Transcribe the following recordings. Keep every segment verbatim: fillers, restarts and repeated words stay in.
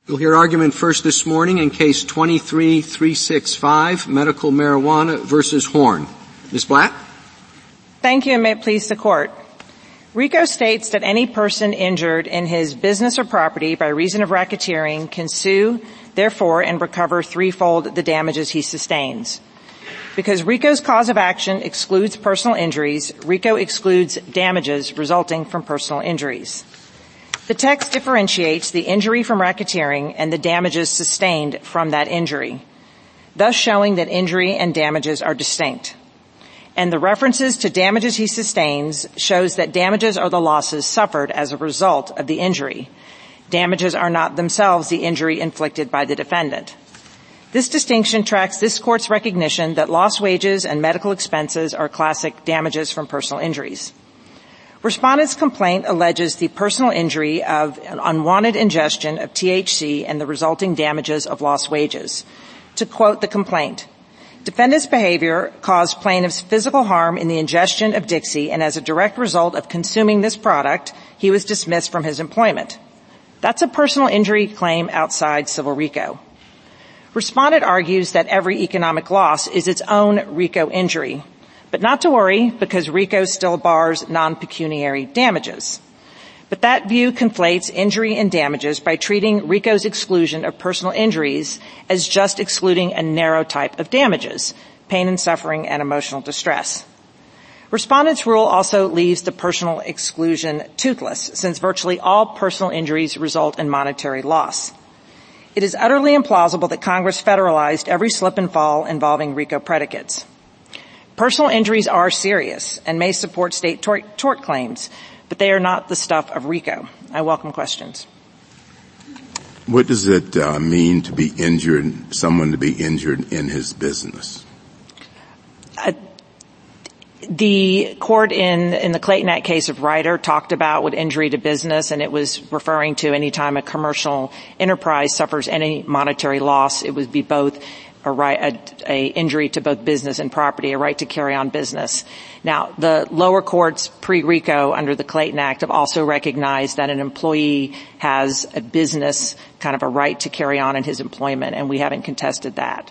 You'll hear argument first this morning in Case twenty-three three sixty-five, Medical Marijuana versus Horn. Miz Blatt? Thank you, and may it please the Court. RICO states that any person injured in his business or property by reason of racketeering can sue, therefore, and recover threefold the damages he sustains. Because RICO's cause of action excludes personal injuries, RICO excludes damages resulting from personal injuries. The text differentiates the injury from racketeering and the damages sustained from that injury, thus showing that injury and damages are distinct. And the references to damages he sustains shows that damages are the losses suffered as a result of the injury. Damages are not themselves the injury inflicted by the defendant. This distinction tracks this Court's recognition that lost wages and medical expenses are classic damages from personal injuries. Respondent's complaint alleges the personal injury of an unwanted ingestion of T H C and the resulting damages of lost wages. To quote the complaint, defendant's behavior caused plaintiff's physical harm in the ingestion of Dixie, and as a direct result of consuming this product, he was dismissed from his employment. That's a personal injury claim outside civil RICO. Respondent argues that every economic loss is its own RICO injury. But not to worry, because RICO still bars non-pecuniary damages. But that view conflates injury and damages by treating RICO's exclusion of personal injuries as just excluding a narrow type of damages, pain and suffering and emotional distress. Respondent's rule also leaves the personal exclusion toothless, since virtually all personal injuries result in monetary loss. It is utterly implausible that Congress federalized every slip and fall involving RICO predicates. Personal injuries are serious and may support state tort, tort claims, but they are not the stuff of RICO. I welcome questions. What does it uh, mean to be injured, someone to be injured in his business? Uh, the court in, in the Clayton Act case of Ryder talked about what injury to business, and it was referring to any time a commercial enterprise suffers any monetary loss, it would be both a right, a, a injury to both business and property, a right to carry on business. Now, the lower courts pre-RICO under the Clayton Act have also recognized that an employee has a business kind of a right to carry on in his employment, and we haven't contested that.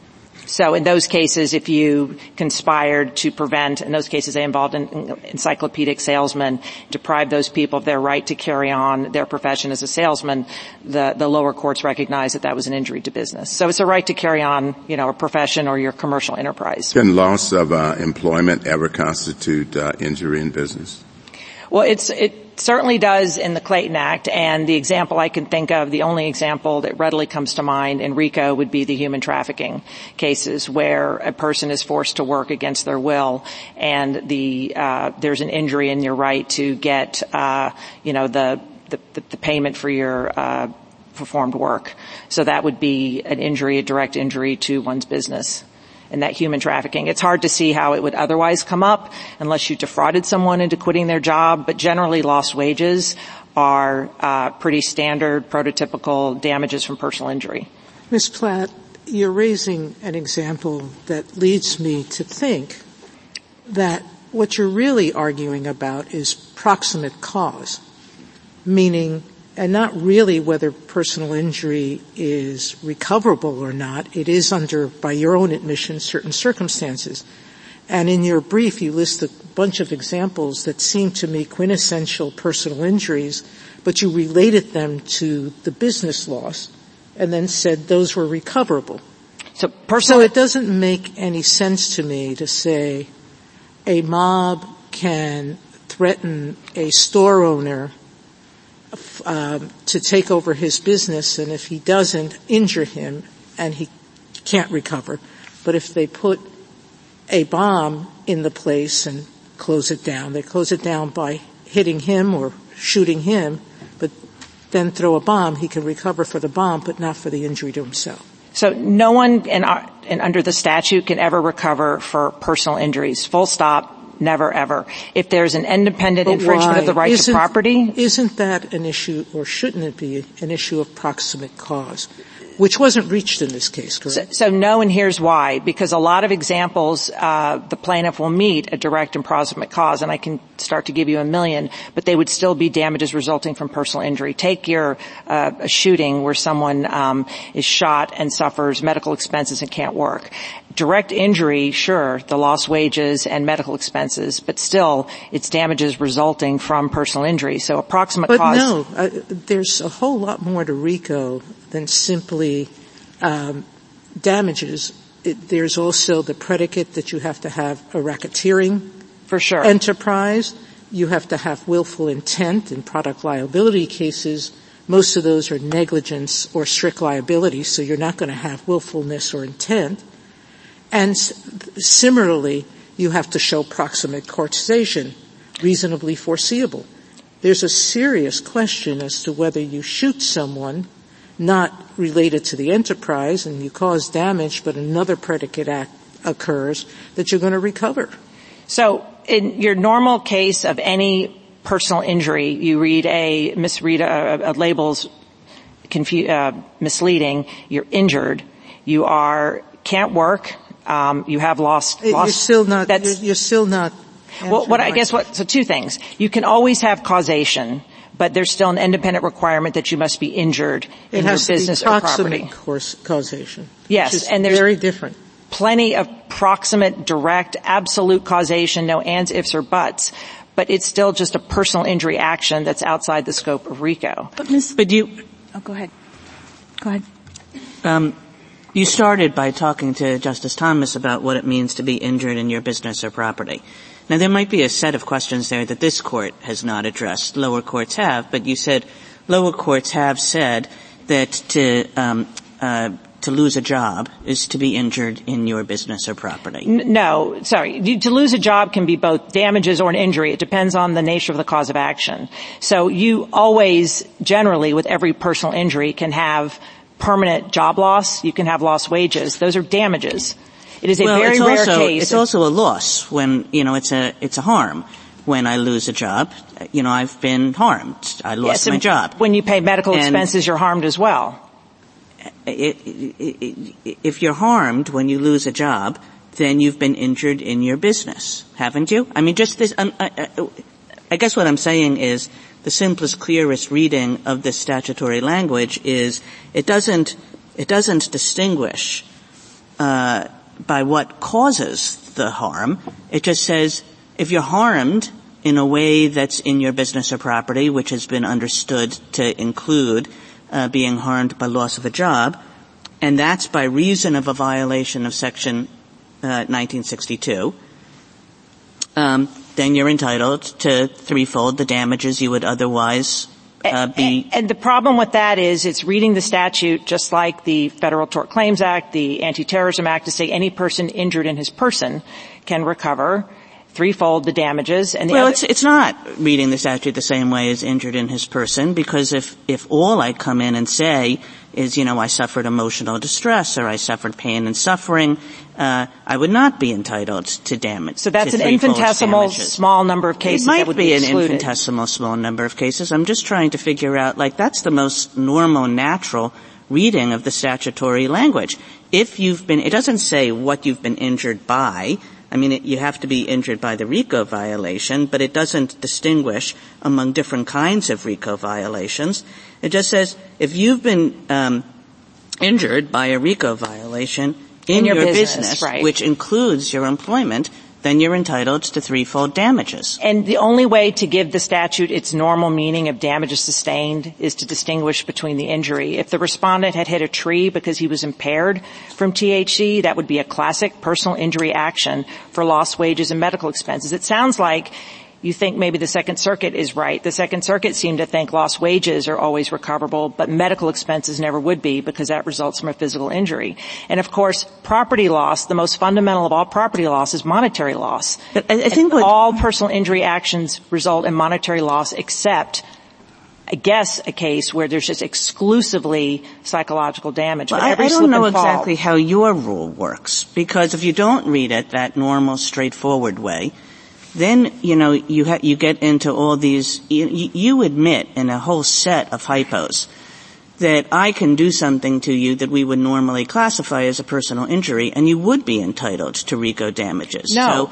So in those cases, if you conspired to prevent, in those cases they involved an encyclopedic salesman, deprive those people of their right to carry on their profession as a salesman, the, the lower courts recognize that that was an injury to business. So it's a right to carry on, you know, a profession or your commercial enterprise. Can loss of uh, employment ever constitute uh, injury in business? Well, it's, it certainly does in the Clayton Act, and the example I can think of, the only example that readily comes to mind in RICO would be the human trafficking cases where a person is forced to work against their will, and the, uh, there's an injury in your right to get, uh, you know, the, the, the payment for your, uh, performed work. So that would be an injury, a direct injury to one's business. And that human trafficking. It's hard to see how it would otherwise come up unless you defrauded someone into quitting their job, but generally lost wages are uh pretty standard, prototypical damages from personal injury. Miz Platt, you're raising an example that leads me to think that what you're really arguing about is proximate cause, meaning and not really whether personal injury is recoverable or not. It is under, by your own admission, certain circumstances. And in your brief, you list a bunch of examples that seem to me quintessential personal injuries, but you related them to the business loss and then said those were recoverable. So, personal- so it doesn't make any sense to me to say a mob can threaten a store owner Um, to take over his business, and if he doesn't, injure him, and he can't recover. But if they put a bomb in the place and close it down, they close it down by hitting him or shooting him, but then throw a bomb, he can recover for the bomb, but not for the injury to himself. So no one in our, in under the statute can ever recover for personal injuries. Full stop. Never, ever. If there's an independent but infringement why? of the right isn't, to property. Isn't that an issue, or shouldn't it be, an issue of proximate cause? which wasn't reached in this case, correct? So, so no, and here's why. Because a lot of examples, uh, the plaintiff will meet a direct and proximate cause, and I can start to give you a million, but they would still be damages resulting from personal injury. Take your uh, a shooting where someone um, is shot and suffers medical expenses and can't work. Direct injury, sure, the lost wages and medical expenses, but still it's damages resulting from personal injury. So approximate but cause. But no, uh, there's a whole lot more to RICO than simply um, damages. It, there's also the predicate that you have to have a racketeering for sure enterprise. You have to have willful intent. In product liability cases, most of those are negligence or strict liability, so you're not going to have willfulness or intent. And similarly, you have to show proximate causation, reasonably foreseeable. There's a serious question as to whether you shoot someone not related to the enterprise and you cause damage, but another predicate act occurs that you're going to recover. So in your normal case of any personal injury, you read a misread a, a label's confu- uh, misleading. You're injured. You are can't work. Um, you have lost. You're lost still not. That's, you're, you're still not. Well, what I guess what? So two things. You can always have causation, but there's still an independent requirement that you must be injured it in your business or property. It has to be proximate causation. Yes, which is and there's very different. Plenty of proximate, direct, absolute causation, no ands, ifs, or buts. But it's still just a personal injury action that's outside the scope of RICO. But Miz But you, oh, go ahead. Go ahead. Um, you started by talking to Justice Thomas about what it means to be injured in your business or property. Now, there might be a set of questions there that this court has not addressed. Lower courts have, but you said lower courts have said that to, um, uh, to lose a job is to be injured in your business or property. No, sorry. To lose a job can be both damages or an injury. It depends on the nature of the cause of action. So you always, generally, with every personal injury, can have permanent job loss. You can have lost wages. Those are damages. It is a well, very it's rare also, case. It's also a loss when, you know, it's a, it's a harm. When I lose a job, you know, I've been harmed. I lost yes, my job. When you pay medical and expenses, you're harmed as well. It, it, it, if you're harmed when you lose a job, then you've been injured in your business, haven't you? I mean, just this, um, I, I, I guess what I'm saying is the simplest, clearest reading of this statutory language is it doesn't, it doesn't distinguish, uh, by what causes the harm. It just says if you're harmed in a way that's in your business or property, which has been understood to include Uh, being harmed by loss of a job, and that's by reason of a violation of Section uh, nineteen sixty-two, um, then you're entitled to threefold the damages you would otherwise uh, be. And, and the problem with that is it's reading the statute just like the Federal Tort Claims Act, the Anti-Terrorism Act, to say any person injured in his person can recover threefold the damages. And the well, other it's, it's not reading the statute the same way as injured in his person, because if, if all I come in and say is, you know, I suffered emotional distress or I suffered pain and suffering, uh, I would not be entitled to damage. So that's an infinitesimal damages. small number of cases It might that would be, be an excluded. infinitesimal small number of cases. I'm just trying to figure out, like, that's the most normal, natural reading of the statutory language. If you've been, it doesn't say what you've been injured by. I mean, it, you have to be injured by the RICO violation, but it doesn't distinguish among different kinds of RICO violations. It just says if you've been um, injured by a RICO violation in, in your, your business, business right. which includes your employment, then you're entitled to threefold damages. And the only way to give the statute its normal meaning of damages sustained is to distinguish between the injury. If the respondent had hit a tree because he was impaired from T H C, that would be a classic personal injury action for lost wages and medical expenses. It sounds like you think maybe the Second Circuit is right. The Second Circuit seemed to think lost wages are always recoverable, but medical expenses never would be because that results from a physical injury. And of course, property loss, the most fundamental of all property loss, is monetary loss. But I, I think what, all personal injury actions result in monetary loss except, I guess, a case where there's just exclusively psychological damage. Well, but I, every I don't slip know and fall, exactly how your rule works, because if you don't read it that normal, straightforward way, then, you know, you ha- you get into all these, you, you admit in a whole set of hypos that I can do something to you that we would normally classify as a personal injury, and you would be entitled to RICO damages. No. So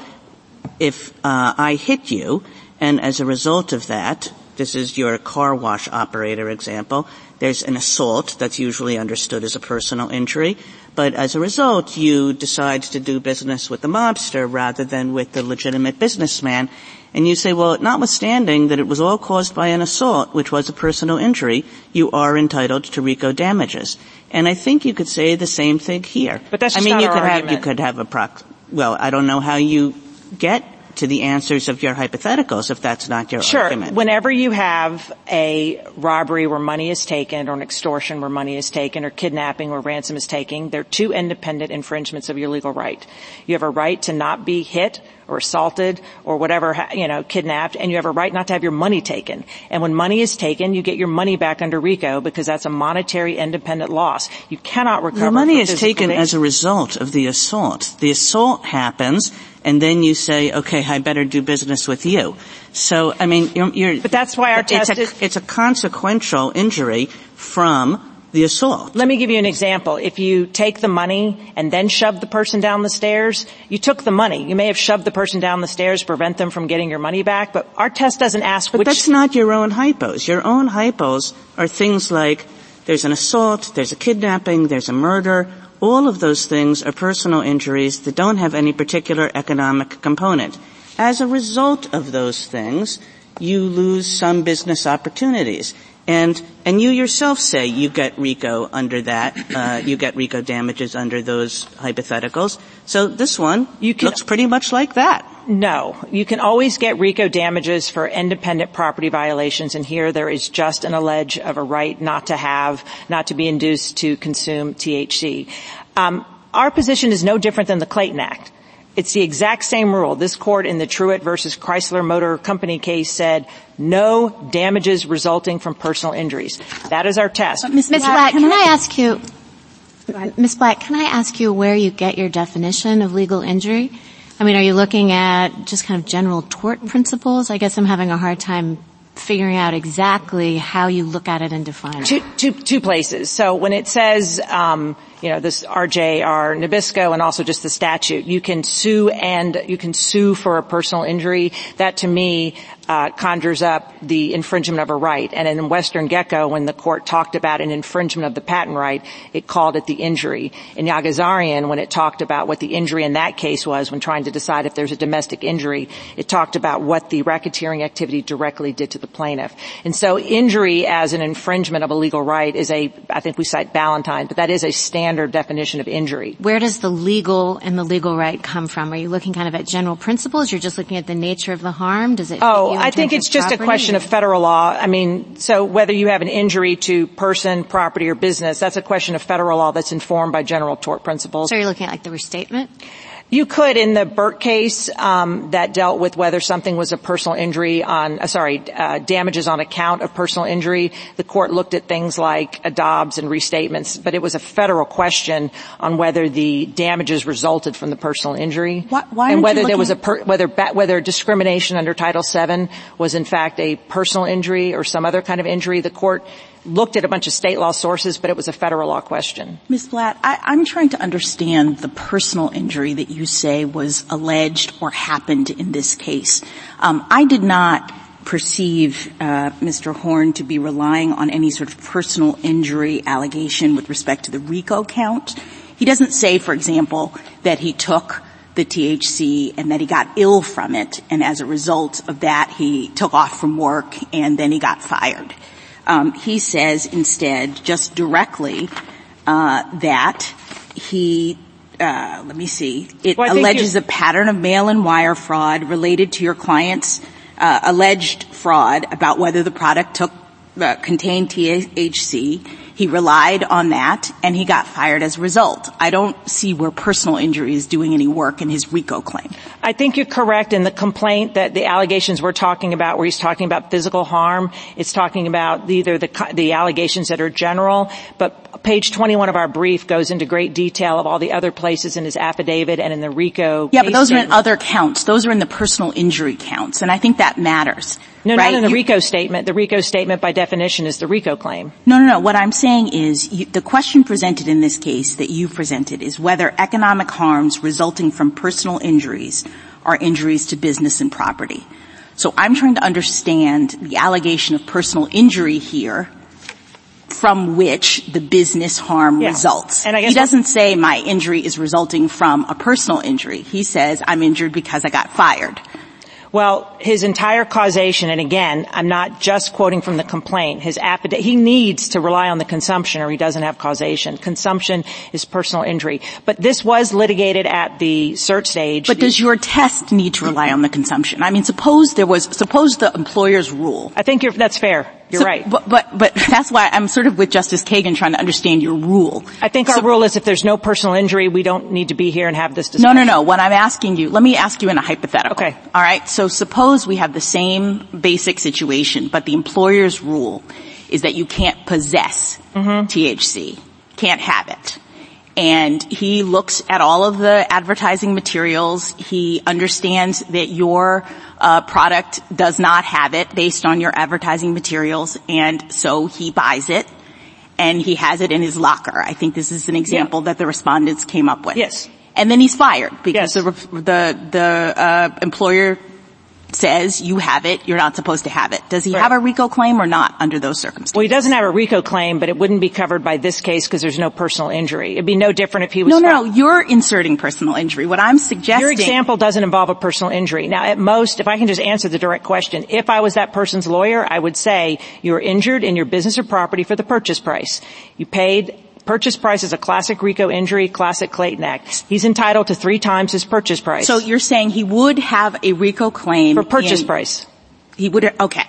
if uh, I hit you, and as a result of that, this is your car wash operator example, there's an assault that's usually understood as a personal injury, but as a result, you decide to do business with the mobster rather than with the legitimate businessman. And you say, well, notwithstanding that it was all caused by an assault, which was a personal injury, you are entitled to RICO damages. And I think you could say the same thing here. But that's just I mean, not you our could argument. have, you could have a prox, well, I don't know how you get to the answers of your hypotheticals if that's not your sure. argument. Whenever you have a robbery where money is taken, or an extortion where money is taken, or kidnapping where ransom is taken, they're two independent infringements of your legal right. You have a right to not be hit or assaulted or whatever, you know, kidnapped, and you have a right not to have your money taken. And when money is taken, you get your money back under RICO because that's a monetary independent loss. You cannot recover. The money is taken as a result of the assault. The assault happens, and then you say, okay, I better do business with you. So, I mean, you're, you're but that's why our test it's a, is, it's a consequential injury from the assault. Let me give you an example. If you take the money and then shove the person down the stairs, you took the money. You may have shoved the person down the stairs to prevent them from getting your money back, but our test doesn't ask but which... But that's not your own hypos. Your own hypos are things like there's an assault, there's a kidnapping, there's a murder. All of those things are personal injuries that don't have any particular economic component. As a result of those things, you lose some business opportunities. And, and you yourself say you get RICO under that, uh, you get RICO damages under those hypotheticals. So this one you can, looks pretty much like that. No. You can always get RICO damages for independent property violations, and here there is just an allege of a right not to have, not to be induced to consume T H C. Um, our position is no different than the Clayton Act. It's the exact same rule. This court in the Truett versus Chrysler Motor Company case said no damages resulting from personal injuries. That is our test. Miz Black, Black, can I ask you, Miz Black, can I ask you where you get your definition of legal injury? I mean, are you looking at just kind of general tort principles? I guess I'm having a hard time figuring out exactly how you look at it and define it. Two, two, two places. So when it says, um, you know, this R J R Nabisco and also just the statute, you can sue and you can sue for a personal injury. That to me, uh, conjures up the infringement of a right. And in Western Gecko, when the court talked about an infringement of the patent right, it called it the injury. In Yagazarian, when it talked about what the injury in that case was when trying to decide if there's a domestic injury, it talked about what the racketeering activity directly did to the plaintiff. And so injury as an infringement of a legal right is a, I think we cite Ballantyne, but that is a standard definition of injury. Where does the legal and the legal right come from? Are you looking kind of at general principles? You're just looking at the nature of the harm? Does it? Oh, I think it's just a question of federal law. I mean, so whether you have an injury to person, property, or business, that's a question of federal law that's informed by general tort principles. So you're looking at like the restatement? You could, in the Burt case, um, that dealt with whether something was a personal injury on, uh, sorry, uh, damages on account of personal injury. The court looked at things like adobs and restatements, but it was a federal question on whether the damages resulted from the personal injury, why, why and whether there was a per, whether whether discrimination under Title seven was in fact a personal injury or some other kind of injury. The court looked at a bunch of state law sources, but it was a federal law question. Miz Blatt, I, I'm trying to understand the personal injury that you say was alleged or happened in this case. Um, I did not perceive uh, Mister Horn to be relying on any sort of personal injury allegation with respect to the RICO count. He doesn't say, for example, that he took the T H C and that he got ill from it, and as a result of that he took off from work and then he got fired. Um, he says instead, just directly, uh, that he, uh, let me see, it well, alleges a pattern of mail-in wire fraud related to your client's, uh, alleged fraud about whether the product took, uh, contained T H C. He relied on that and he got fired as a result. I don't see where personal injury is doing any work in his RICO claim. I think you're correct in the complaint that the allegations we're talking about, where he's talking about physical harm, it's talking about either the, the allegations that are general, but page twenty-one of our brief goes into great detail of all the other places in his affidavit and in the RICO. Yeah, but those are in other counts. Those are in the personal injury counts, and I think that matters. No, right? not in the you, RICO statement. The RICO statement by definition is the RICO claim. No, no, no. What I'm saying is you, the question presented in this case that you presented is whether economic harms resulting from personal injuries are injuries to business and property. So I'm trying to understand the allegation of personal injury here from which the business harm yeah. results. And I guess he doesn't say my injury is resulting from a personal injury. He says I'm injured because I got fired. Well, his entire causation, and again, I'm not just quoting from the complaint, his affidavit, he needs to rely on the consumption or he doesn't have causation. Consumption is personal injury. But this was litigated at the cert stage. But does your test need to rely on the consumption? I mean, suppose there was, suppose the employer's rule. I think you're, that's fair. You're so, right. But, but, but that's why I'm sort of with Justice Kagan trying to understand your rule. I think so, our rule is if there's no personal injury, we don't need to be here and have this discussion. No, no, no. What I'm asking you, let me ask you in a hypothetical. Okay. All right. So suppose we have the same basic situation, but the employer's rule is that you can't possess mm-hmm. T H C. Can't have it. And he looks at all of the advertising materials. He understands that your uh, product does not have it based on your advertising materials, and so he buys it, and he has it in his locker. I think this is an example yeah. that the respondents came up with. Yes. And then he's fired because yes. the the, the uh, employer says you have it, you're not supposed to have it. Does he right. have a RICO claim or not under those circumstances? Well, he doesn't have a RICO claim, but it wouldn't be covered by this case because there's no personal injury. It'd be no different if he was... No, no, no. You're inserting personal injury. What I'm suggesting... Your example doesn't involve a personal injury. Now, at most, if I can just answer the direct question, if I was that person's lawyer, I would say you were injured in your business or property for the purchase price. You paid... Purchase price is a classic RICO injury, classic Clayton Act. He's entitled to three times his purchase price. So you're saying he would have a RICO claim for purchase in, price. He would, okay.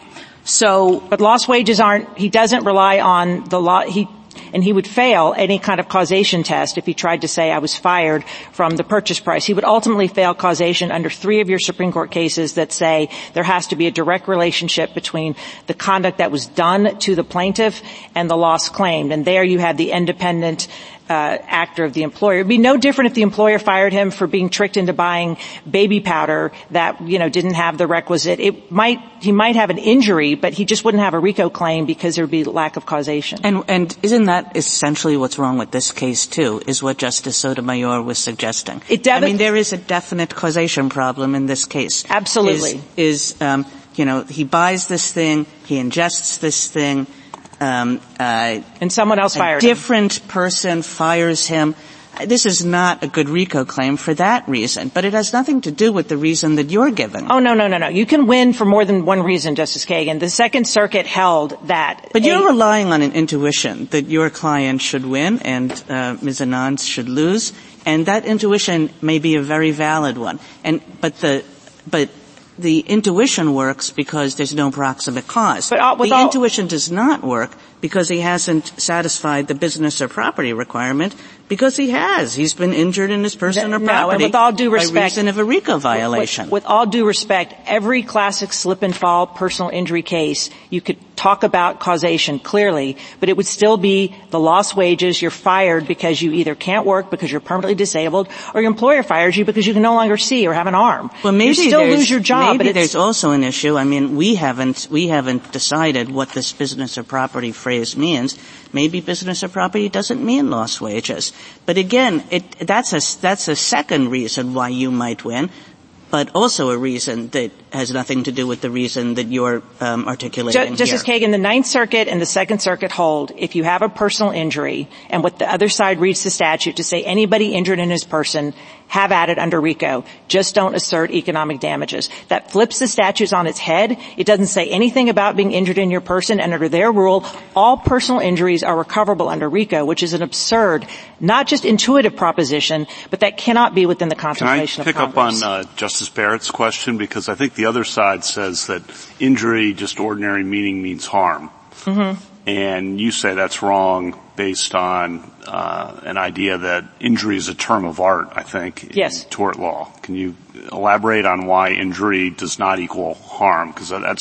So. But lost wages aren't, he doesn't rely on the law, he, and he would fail any kind of causation test if he tried to say I was fired from the purchase price. He would ultimately fail causation under three of your Supreme Court cases that say there has to be a direct relationship between the conduct that was done to the plaintiff and the loss claimed. And there you have the independent Uh, actor of the employer. It'd be no different if the employer fired him for being tricked into buying baby powder that, you know, didn't have the requisite. It might, he might have an injury, but he just wouldn't have a RICO claim because there would be lack of causation. And, and isn't that essentially what's wrong with this case too, is what Justice Sotomayor was suggesting? It defi- I mean, there is a definite causation problem in this case. Absolutely. Is, is um, you know, he buys this thing, he ingests this thing, Um, uh, and someone else fired him. A different person fires him. This is not a good RICO claim for that reason, but it has nothing to do with the reason that you're giving. Oh, no, no, no, no. You can win for more than one reason, Justice Kagan. The Second Circuit held that... But a- you're relying on an intuition that your client should win and uh, Miz Anand should lose, and that intuition may be a very valid one. And but the but the intuition works because there's no proximate cause. But, uh, the all, intuition does not work because he hasn't satisfied the business or property requirement, because he has. He's been injured in his person or no, property and with all due respect, by reason of a RICO violation. With, with all due respect, every classic slip and fall personal injury case, you could talk about causation clearly, but it would still be the lost wages. You're fired because you either can't work because you're permanently disabled, or your employer fires you because you can no longer see or have an arm. Well, maybe you still lose your job. Maybe but there's also an issue. I mean, we haven't we haven't decided what this business or property phrase means. Maybe business or property doesn't mean lost wages. But again, it, that's a, that's a second reason why you might win, but also a reason that has nothing to do with the reason that you're um, articulating Ju- Justice here. Kagan, the Ninth Circuit and the Second Circuit hold if you have a personal injury and what the other side reads the statute to say anybody injured in his person, have at it under RICO. Just don't assert economic damages. That flips the statutes on its head. It doesn't say anything about being injured in your person, and under their rule, all personal injuries are recoverable under RICO, which is an absurd, not just intuitive proposition, but that cannot be within the contemplation of Congress. Can I pick up on uh, Justice Barrett's question? Because I think the other side says that injury, just ordinary meaning, means harm. Mm-hmm. And you say that's wrong based on uh, an idea that injury is a term of art, I think, yes. in tort law. Can you elaborate on why injury does not equal harm? Because that's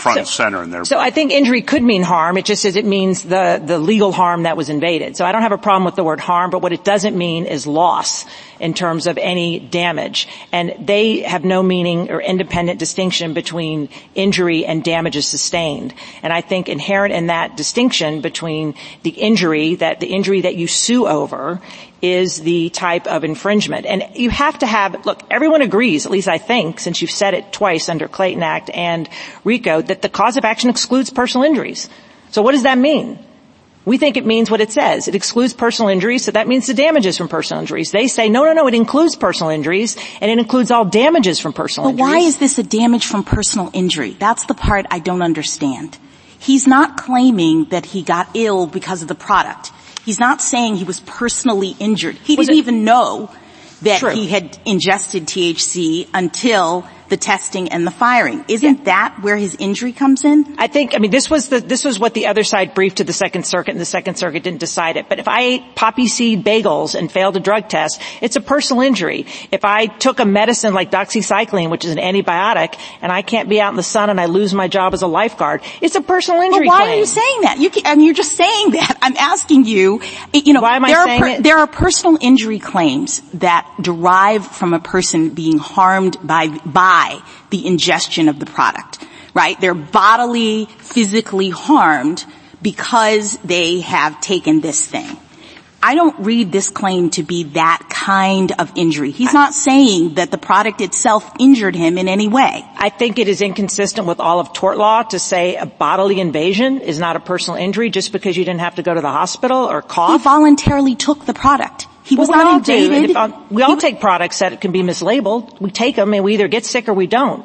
front so, and center in their. So I think injury could mean harm. It just says it means the, the legal harm that was invaded. So I don't have a problem with the word harm, but what it doesn't mean is loss in terms of any damage. And they have no meaning or independent distinction between injury and damages sustained. And I think inherent in that distinction between the injury, that the injury that you sue over is the type of infringement. And you have to have, look, everyone agrees, at least I think, since you've said it twice under Clayton Act and RICO, that the cause of action excludes personal injuries. So what does that mean? We think it means what it says. It excludes personal injuries, so that means the damages from personal injuries. They say, no, no, no, it includes personal injuries, and it includes all damages from personal but injuries. But why is this a damage from personal injury? That's the part I don't understand. He's not claiming that he got ill because of the product. He's not saying he was personally injured. He was didn't it, even know that true. he had ingested T H C until the testing and the firing. Isn't yeah. that where his injury comes in? I think, I mean, this was the, this was what the other side briefed to the Second Circuit, and the Second Circuit didn't decide it. But if I ate poppy seed bagels and failed a drug test, it's a personal injury. If I took a medicine like doxycycline, which is an antibiotic, and I can't be out in the sun and I lose my job as a lifeguard, it's a personal injury But why claim. are you saying that? You can, I mean, you're just saying that. I'm asking you, you know, why am I there saying are per, it? there are personal injury claims that derive from a person being harmed by, by the ingestion of the product, right? They're bodily, physically harmed because they have taken this thing. I don't read this claim to be that kind of injury. He's not saying that the product itself injured him in any way. I think it is inconsistent with all of tort law to say a bodily invasion is not a personal injury just because you didn't have to go to the hospital or cough. He voluntarily took the product. He was well, not invaded. Do. If, we all he, take products that can be mislabeled. We take them and we either get sick or we don't.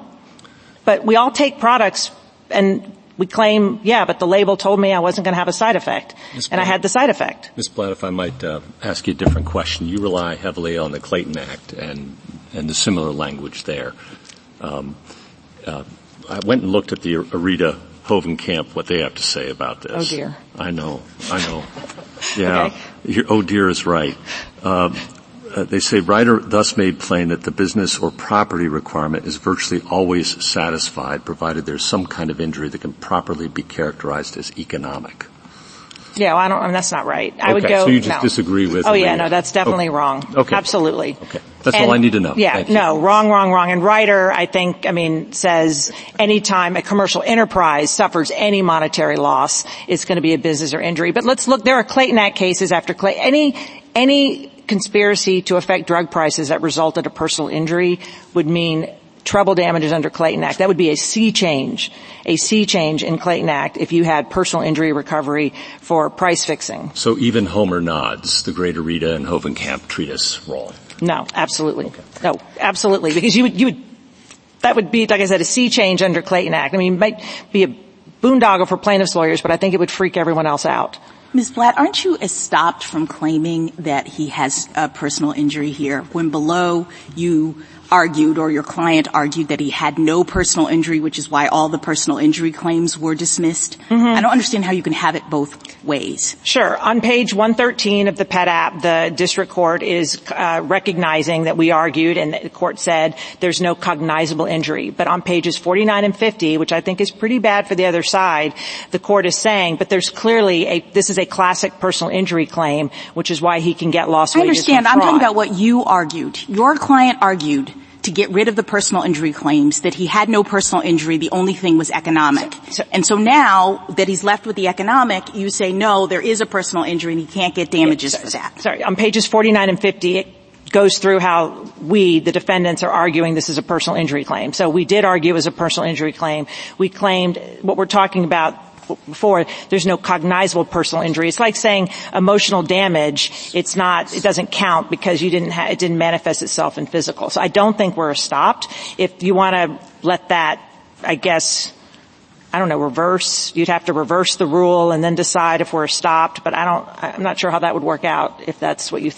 But we all take products and we claim, yeah, but the label told me I wasn't going to have a side effect. Miz And Blatt, I had the side effect. Miz Blatt, if I might uh, ask you a different question. You rely heavily on the Clayton Act and, and the similar language there. Um, uh, I went and looked at the Arita Hovenkamp, what they have to say about this. Oh dear. I know, I know. Yeah. Okay. Your, oh dear is right. Um, uh, they say Ryder thus made plain that the business or property requirement is virtually always satisfied provided there's some kind of injury that can properly be characterized as economic. Yeah, well, I don't, I mean, that's not right. I okay, would go, so you just no. disagree with Oh yeah, Arita. no, that's definitely okay. wrong. Okay. Absolutely. Okay. That's and, all I need to know. Yeah, Thank you. no, wrong, wrong, wrong. And Ryder, I think, I mean, says anytime a commercial enterprise suffers any monetary loss, it's going to be a business or injury. But let's look, there are Clayton Act cases after Clay, any, any conspiracy to affect drug prices that resulted in a personal injury would mean treble damages under Clayton Act. That would be a sea change, a sea change in Clayton Act if you had personal injury recovery for price fixing. So even Homer nods, the great Arita and Hovenkamp treatise wrong. No, absolutely. Okay. No, absolutely. Because you would, you would, that would be, like I said, a sea change under Clayton Act. I mean, it might be a boondoggle for plaintiffs' lawyers, but I think it would freak everyone else out. Miz Blatt, aren't you stopped from claiming that he has a personal injury here when below you argued, or your client argued, that he had no personal injury, which is why all the personal injury claims were dismissed? Mm-hmm. I don't understand how you can have it both ways. Sure. On page one thirteen of the P E T app, the district court is uh, recognizing that we argued, and the court said there's no cognizable injury. But on pages forty-nine and fifty, which I think is pretty bad for the other side, the court is saying, but there's clearly a, this is a classic personal injury claim, which is why he can get lost wages. I understand. I'm talking about what you argued. Your client argued to get rid of the personal injury claims, that he had no personal injury, the only thing was economic. So, so, and so now that he's left with the economic, you say, no, there is a personal injury and he can't get damages yeah, for that. Sorry, on pages forty-nine and fifty, it goes through how we, the defendants, are arguing this is a personal injury claim. So we did argue it was a personal injury claim. We claimed what we're talking about before, there's no cognizable personal injury. It's like saying emotional damage, it's not, it doesn't count because you didn't ha- it didn't manifest itself in physical. So I don't think we're stopped. If you want to let that, I guess, I don't know, reverse, you'd have to reverse the rule and then decide if we're stopped, but I don't, I'm not sure how that would work out if that's what you thought.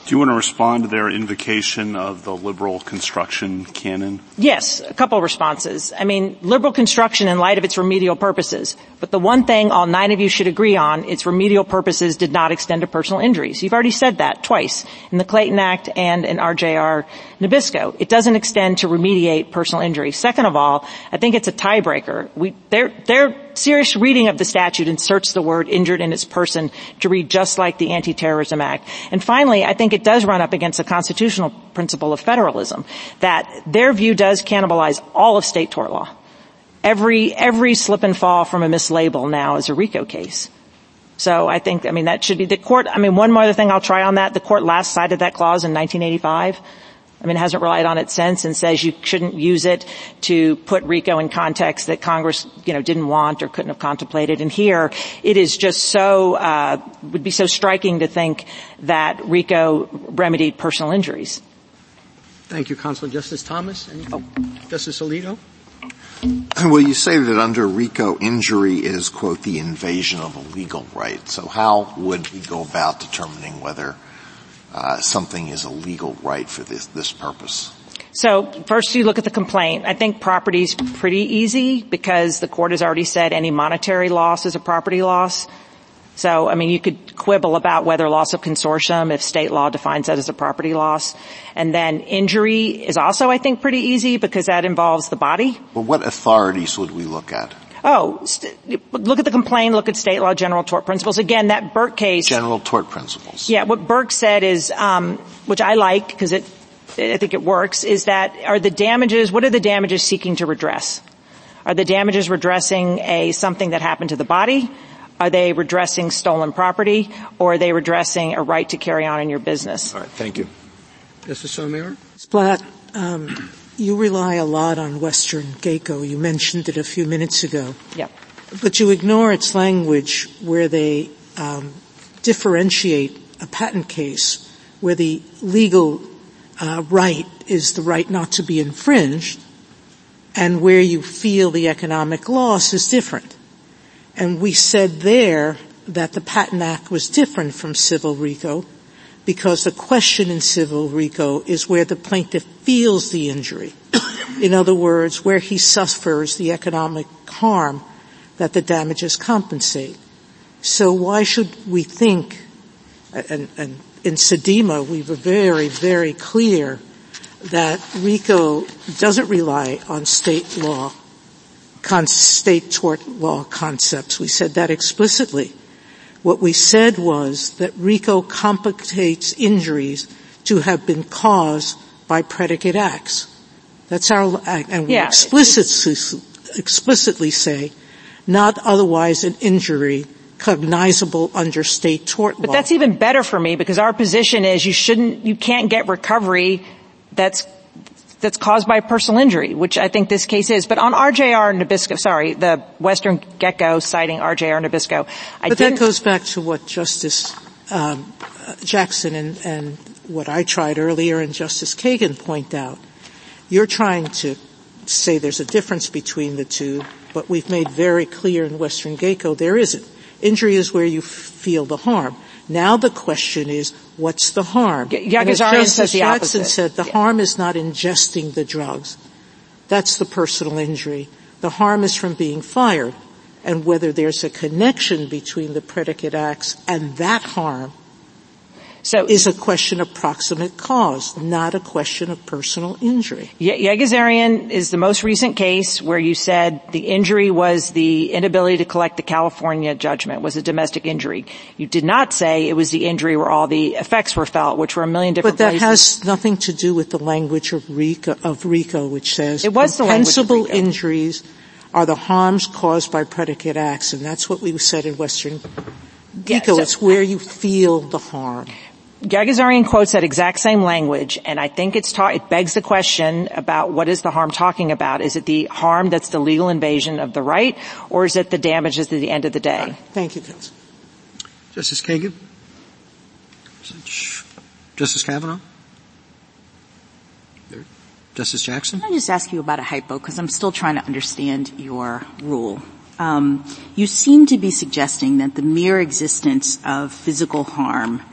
Do you want to respond to their invocation of the liberal construction canon? Yes, a couple of responses. I mean, liberal construction in light of its remedial purposes. But the one thing all nine of you should agree on, its remedial purposes did not extend to personal injuries. You've already said that twice in the Clayton Act and in R J R Nabisco. It doesn't extend to remediate personal injury. Second of all, I think it's a tiebreaker. We, their, their serious reading of the statute inserts the word injured in its person to read just like the Anti-Terrorism Act. And finally, I think it does run up against the constitutional principle of federalism, that their view does cannibalize all of state tort law. Every, every slip and fall from a mislabel now is a RICO case. So I think, I mean, that should be the court. I mean, one more other thing I'll try on that. The court last cited that clause in nineteen eighty-five. I mean, hasn't relied on it since and says you shouldn't use it to put RICO in context that Congress, you know, didn't want or couldn't have contemplated. And here, it is just so, uh, would be so striking to think that RICO remedied personal injuries. Thank you, Counselor. Justice Thomas? Any, oh, Justice Alito? Well, you say that under RICO, injury is, quote, the invasion of a legal right. So how would we go about determining whether Uh, something is a legal right for this, this purpose? So first you look at the complaint. I think property's pretty easy because the court has already said any monetary loss is a property loss. So, I mean, you could quibble about whether loss of consortium, if state law defines that as a property loss. And then injury is also, I think, pretty easy because that involves the body. Well, what authorities would we look at? Oh, st- look at the complaint, look at state law, general tort principles. Again, that Burke case. General tort principles. Yeah, what Burke said is, um, which I like because it, I think it works, is that are the damages, what are the damages seeking to redress? Are the damages redressing a, something that happened to the body? Are they redressing stolen property? Or are they redressing a right to carry on in your business? All right, thank you. Justice Sotomayor? Blatt, um, you rely a lot on Western GEICO. You mentioned it a few minutes ago. Yep. But you ignore its language where they um, differentiate a patent case where the legal uh, right is the right not to be infringed and where you feel the economic loss is different. And we said there that the Patent Act was different from civil RICO because the question in civil RICO is where the plaintiff feels the injury. In other words, where he suffers the economic harm that the damages compensate. So why should we think, and, and in Sedema we were very, very clear that RICO doesn't rely on state law, con- state tort law concepts. We said that explicitly. What we said was that RICO compensates injuries to have been caused by predicate acts. That's our, and we yeah, explicitly, explicitly say not otherwise an injury cognizable under state tort law. But that's even better for me because our position is you shouldn't, you can't get recovery that's that's caused by personal injury, which I think this case is. But on R J R Nabisco, sorry, the Western GEICO citing R J R Nabisco, I But didn't. that goes back to what Justice um, Jackson and, and what I tried earlier and Justice Kagan point out. You're trying to say there's a difference between the two, but we've made very clear in Western GEICO there isn't. Injury is where you f- feel the harm. Now the question is, what's the harm? Y- Yagazarian says the Jackson opposite. said the yeah. harm is not ingesting the drugs. That's the personal injury. The harm is from being fired. And whether there's a connection between the predicate acts and that harm so, is a question of proximate cause, not a question of personal injury. Y- Yagazarian is the most recent case where you said the injury was the inability to collect the California judgment, was a domestic injury. You did not say it was the injury where all the effects were felt, which were a million different places. But that places. has nothing to do with the language of RICO, of RICO which says it was the language of compensable RICO. injuries are the harms caused by predicate acts, and that's what we said in Western GEICO. Yeah, so, it's where you feel the harm. Yagazarian quotes that exact same language, and I think it's ta- it begs the question about what is the harm talking about. Is it the harm that's the legal invasion of the right, or is it the damages at the end of the day? Right. Thank you, Counsel. Justice Kagan? Justice Kavanaugh? Justice Jackson? Can I just ask you about a hypo, because I'm still trying to understand your rule. Um, you seem to be suggesting that the mere existence of physical harm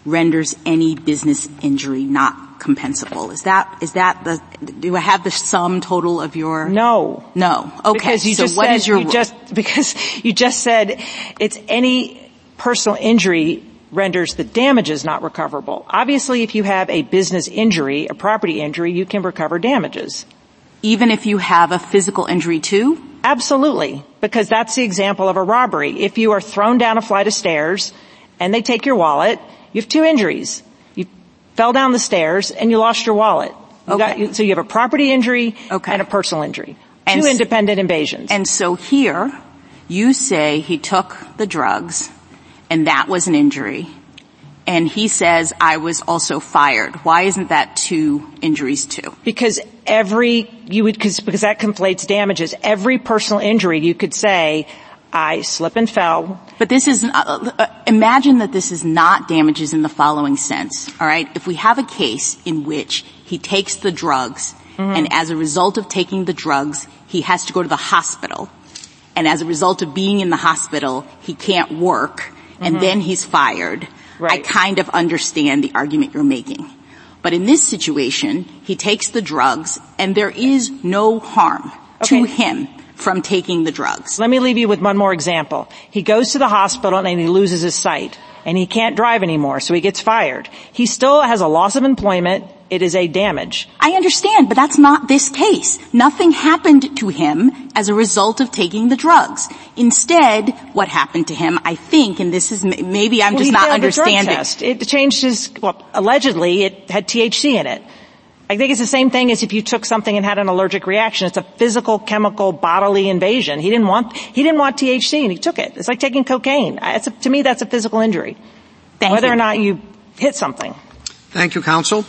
renders any business injury not compensable. Is that, is that the, do I have the sum total of your? No. No. Okay. Because you so just what said, is your, you just, because you just said it's any personal injury renders the damages not recoverable. Obviously, if you have a business injury, a property injury, you can recover damages. Even if you have a physical injury too? Absolutely. Because that's the example of a robbery. If you are thrown down a flight of stairs and they take your wallet, you have two injuries. You fell down the stairs and you lost your wallet. You okay. got, you, so you have a property injury okay. and a personal injury. And two independent invasions. And so here, you say he took the drugs and that was an injury. And he says, I was also fired. Why isn't that two injuries too? Because every, you would, cause, because that conflates damages. Every personal injury you could say, I slip and fell. But this is, uh, uh, imagine that this is not damages in the following sense, alright? If we have a case in which he takes the drugs, mm-hmm. and as a result of taking the drugs, he has to go to the hospital. And as a result of being in the hospital, he can't work, mm-hmm. and then he's fired. Right. I kind of understand the argument you're making. But in this situation, he takes the drugs and there is no harm okay. to him from taking the drugs. Let me leave you with one more example. He goes to the hospital and he loses his sight and he can't drive anymore, so he gets fired. He still has a loss of employment. It is a damage. I understand, but that's not this case. Nothing happened to him as a result of taking the drugs. Instead, what happened to him, I think, and this is, maybe I'm well, just he not failed understanding. The drug test. It changed his, well, allegedly it had T H C in it. I think it's the same thing as if you took something and had an allergic reaction. It's a physical, chemical, bodily invasion. He didn't want, he didn't want T H C and he took it. It's like taking cocaine. It's a, to me, that's a physical injury. Thank Whether you. or not you hit something. Thank you, counsel.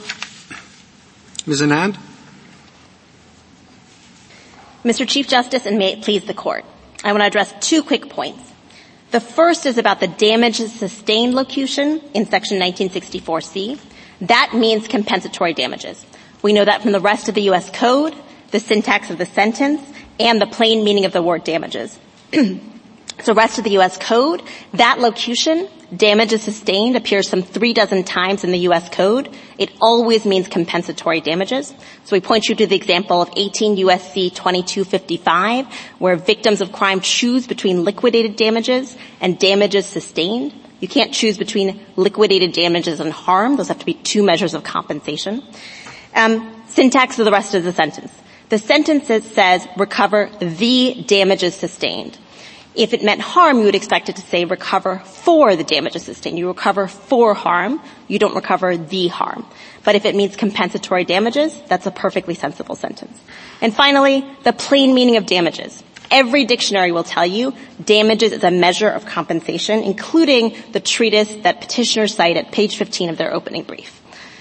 Miz Anand? Mister Chief Justice, and may it please the Court, I want to address two quick points. The first is about the damages sustained locution in Section nineteen sixty-four C. That means compensatory damages. We know that from the rest of the U S Code, the syntax of the sentence, and the plain meaning of the word damages. So rest of the U S Code, that locution, damages sustained, appears some three dozen times in the U S Code. It always means compensatory damages. So we point you to the example of eighteen U S C twenty-two fifty-five, where victims of crime choose between liquidated damages and damages sustained. You can't choose between liquidated damages and harm. Those have to be two measures of compensation. Um, syntax of the rest of the sentence. The sentence says recover the damages sustained. If it meant harm, you would expect it to say recover for the damages sustained. You recover for harm. You don't recover the harm. But if it means compensatory damages, that's a perfectly sensible sentence. And finally, the plain meaning of damages. Every dictionary will tell you damages is a measure of compensation, including the treatise that petitioners cite at page fifteen of their opening brief.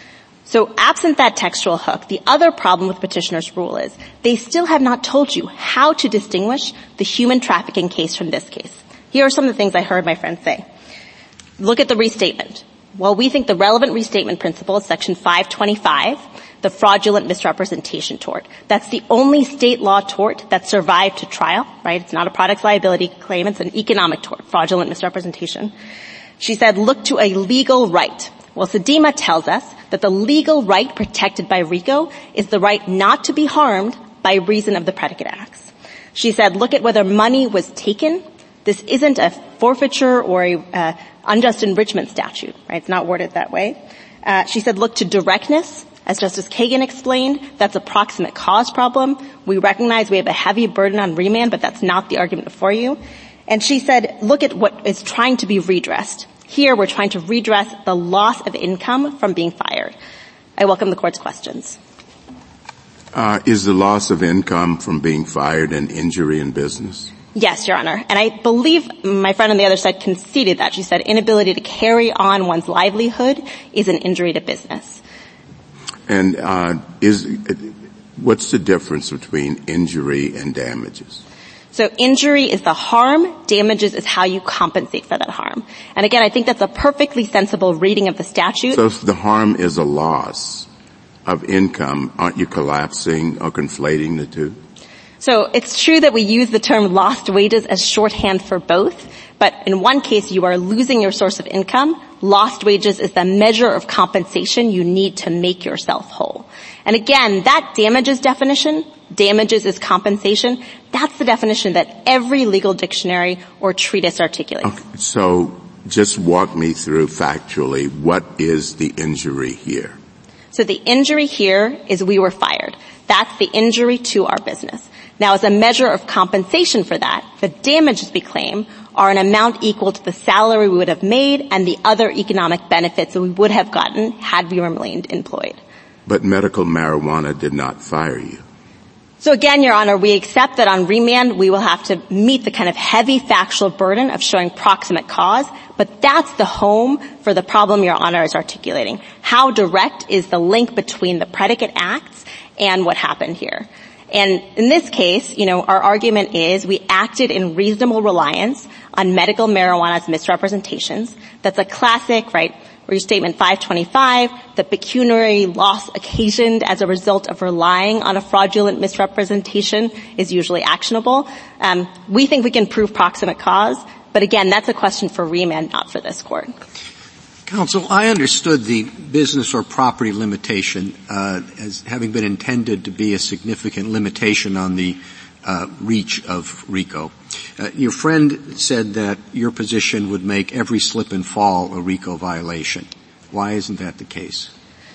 So absent that textual hook, the other problem with petitioners' rule is they still have not told you how to distinguish the human trafficking case from this case. Here are some of the things I heard my friend say. Look at the restatement. Well, we think the relevant restatement principle is Section five twenty-five, the fraudulent misrepresentation tort. That's the only state law tort that survived to trial, right? It's not a products liability claim. It's an economic tort, fraudulent misrepresentation. She said, look to a legal right. Well, Sedema tells us that the legal right protected by RICO is the right not to be harmed by reason of the predicate acts. She said, look at whether money was taken. This isn't a forfeiture or a uh, unjust enrichment statute, right? It's not worded that way. Uh, she said, look to directness. As Justice Kagan explained, that's a proximate cause problem. We recognize we have a heavy burden on remand, but that's not the argument before you. And she said, look at what is trying to be redressed. Here, we're trying to redress the loss of income from being fired. I welcome the Court's questions. Uh, is the loss of income from being fired an injury in business? Yes, Your Honor. And I believe my friend on the other side conceded that. She said inability to carry on one's livelihood is an injury to business. And uh, is what's the difference between injury and damages? So injury is the harm, damages is how you compensate for that harm. And again, I think that's a perfectly sensible reading of the statute. So if the harm is a loss of income, aren't you collapsing or conflating the two? So it's true that we use the term lost wages as shorthand for both, but in one case you are losing your source of income, lost wages is the measure of compensation you need to make yourself whole. And again, that damages definition, damages is compensation, that's the definition that every legal dictionary or treatise articulates. Okay, so just walk me through factually, what is the injury here? So the injury here is we were fired. That's the injury to our business. Now, as a measure of compensation for that, the damages we claim are an amount equal to the salary we would have made and the other economic benefits that we would have gotten had we remained employed. But medical marijuana did not fire you. So again, Your Honor, we accept that on remand we will have to meet the kind of heavy factual burden of showing proximate cause, but that's the home for the problem Your Honor is articulating. How direct is the link between the predicate acts and what happened here? And in this case, you know, our argument is we acted in reasonable reliance on medical marijuana's misrepresentations. That's a classic, right, Restatement five twenty-five, the pecuniary loss occasioned as a result of relying on a fraudulent misrepresentation is usually actionable. Um, we think we can prove proximate cause, but again, that's a question for remand, not for this court. Counsel, I understood the business or property limitation uh, as having been intended to be a significant limitation on the uh, reach of RICO. Uh, your friend said that your position would make every slip and fall a RICO violation. Why isn't that the case?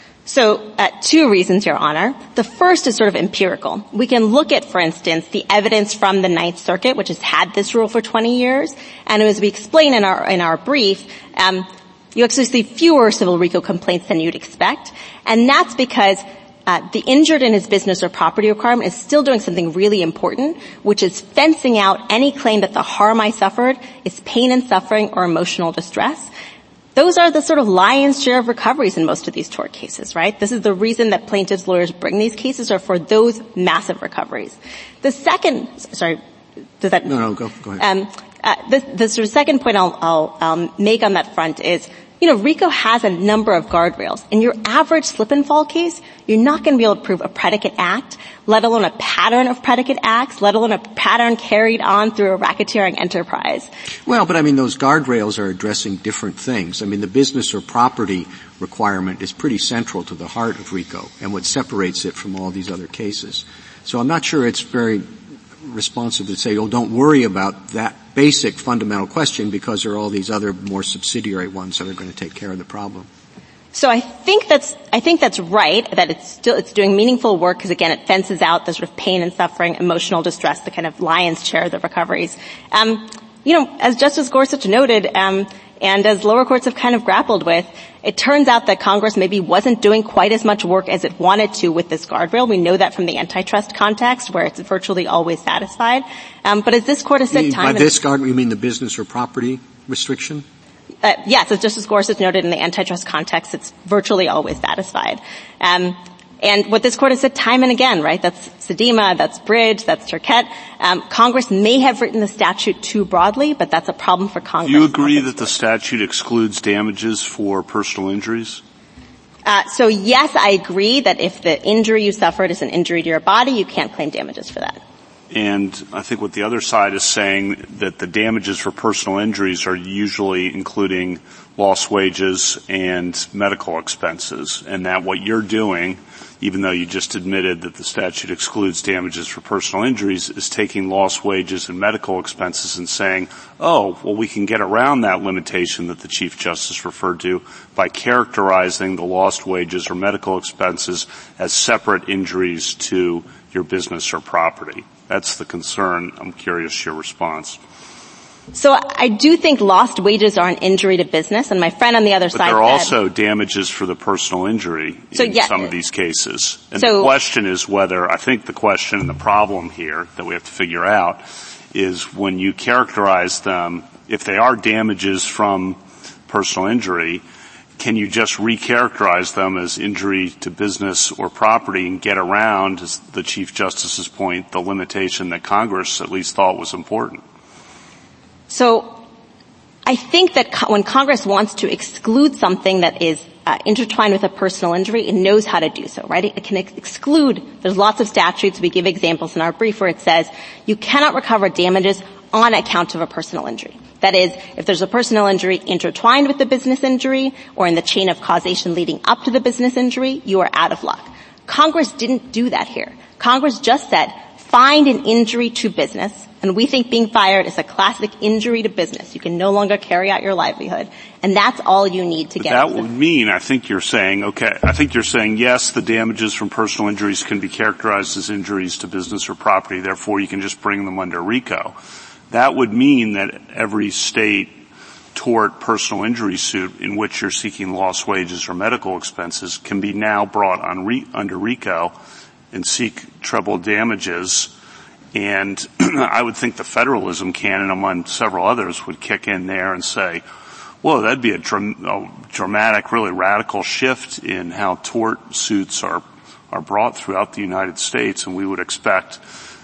So, uh, two reasons, Your Honor. The first is sort of empirical. We can look at, for instance, the evidence from the Ninth Circuit, which has had this rule for twenty years, and as we explain in our in our brief, um, you actually see fewer civil RICO complaints than you'd expect, and that's because Uh, the injured in his business or property requirement is still doing something really important, which is fencing out any claim that the harm I suffered is pain and suffering or emotional distress. Those are the sort of lion's share of recoveries in most of these tort cases, right? This is the reason that plaintiffs' lawyers bring these cases, are for those massive recoveries. The second, sorry, does that? No, no, go, go ahead. Um, uh, the, the sort of second point I'll, I'll um, make on that front is, you know, RICO has a number of guardrails. In your average slip and fall case, you're not going to be able to prove a predicate act, let alone a pattern of predicate acts, let alone a pattern carried on through a racketeering enterprise. Well, but I mean, those guardrails are addressing different things. I mean, the business or property requirement is pretty central to the heart of RICO and what separates it from all these other cases. So I'm not sure it's very responsive to say, oh, don't worry about that basic fundamental question because there are all these other more subsidiary ones that are going to take care of the problem. So I think that's, I think that's right, that it's still, it's doing meaningful work because again, it fences out the sort of pain and suffering, emotional distress, the kind of lion's share of the recoveries. Um, you know, as Justice Gorsuch noted, um, and as lower courts have kind of grappled with, it turns out that Congress maybe wasn't doing quite as much work as it wanted to with this guardrail. We know that from the antitrust context where it's virtually always satisfied. Um, but as this court has said time By this guardrail, you mean the business or property restriction? Uh, yes, as Justice Gorsuch noted in the antitrust context, it's virtually always satisfied. Um, and what this court has said time and again, right, that's Sedema, that's Bridge, that's Turcotte. Um, Congress may have written the statute too broadly, but that's a problem for Congress. Do you agree that the statute excludes damages for personal injuries? Uh, so yes, I agree that if the injury you suffered is an injury to your body, you can't claim damages for that. And I think what the other side is saying, that the damages for personal injuries are usually including lost wages and medical expenses, and that what you're doing, even though you just admitted that the statute excludes damages for personal injuries, is taking lost wages and medical expenses and saying, oh, well, we can get around that limitation that the Chief Justice referred to by characterizing the lost wages or medical expenses as separate injuries to your business or property. That's the concern. I'm curious your response. So I do think lost wages are an injury to business, and my friend on the other but side said— But there are also damages for the personal injury so, in yeah, some of these cases. And so, the question is whether, I think the question and the problem here that we have to figure out is when you characterize them, if they are damages from personal injury, can you just recharacterize them as injury to business or property and get around, as the Chief Justice's point, the limitation that Congress at least thought was important? So I think that co- when Congress wants to exclude something that is uh, intertwined with a personal injury, it knows how to do so, right? It, it can ex- exclude, there's lots of statutes, we give examples in our brief where it says you cannot recover damages on account of a personal injury. That is, if there's a personal injury intertwined with the business injury or in the chain of causation leading up to the business injury, you are out of luck. Congress didn't do that here. Congress just said, find an injury to business, and we think being fired is a classic injury to business. You can no longer carry out your livelihood, and that's all you need to but get. That would mean, I think you're saying, okay, I think you're saying, yes, the damages from personal injuries can be characterized as injuries to business or property, therefore you can just bring them under RICO. That would mean that every state tort personal injury suit in which you're seeking lost wages or medical expenses can be now brought on re- under RICO and seek treble damages. And I would think the federalism canon, among several others, would kick in there and say, whoa, that'd be a, dram- a dramatic, really radical shift in how tort suits are, are brought throughout the United States, and we would expect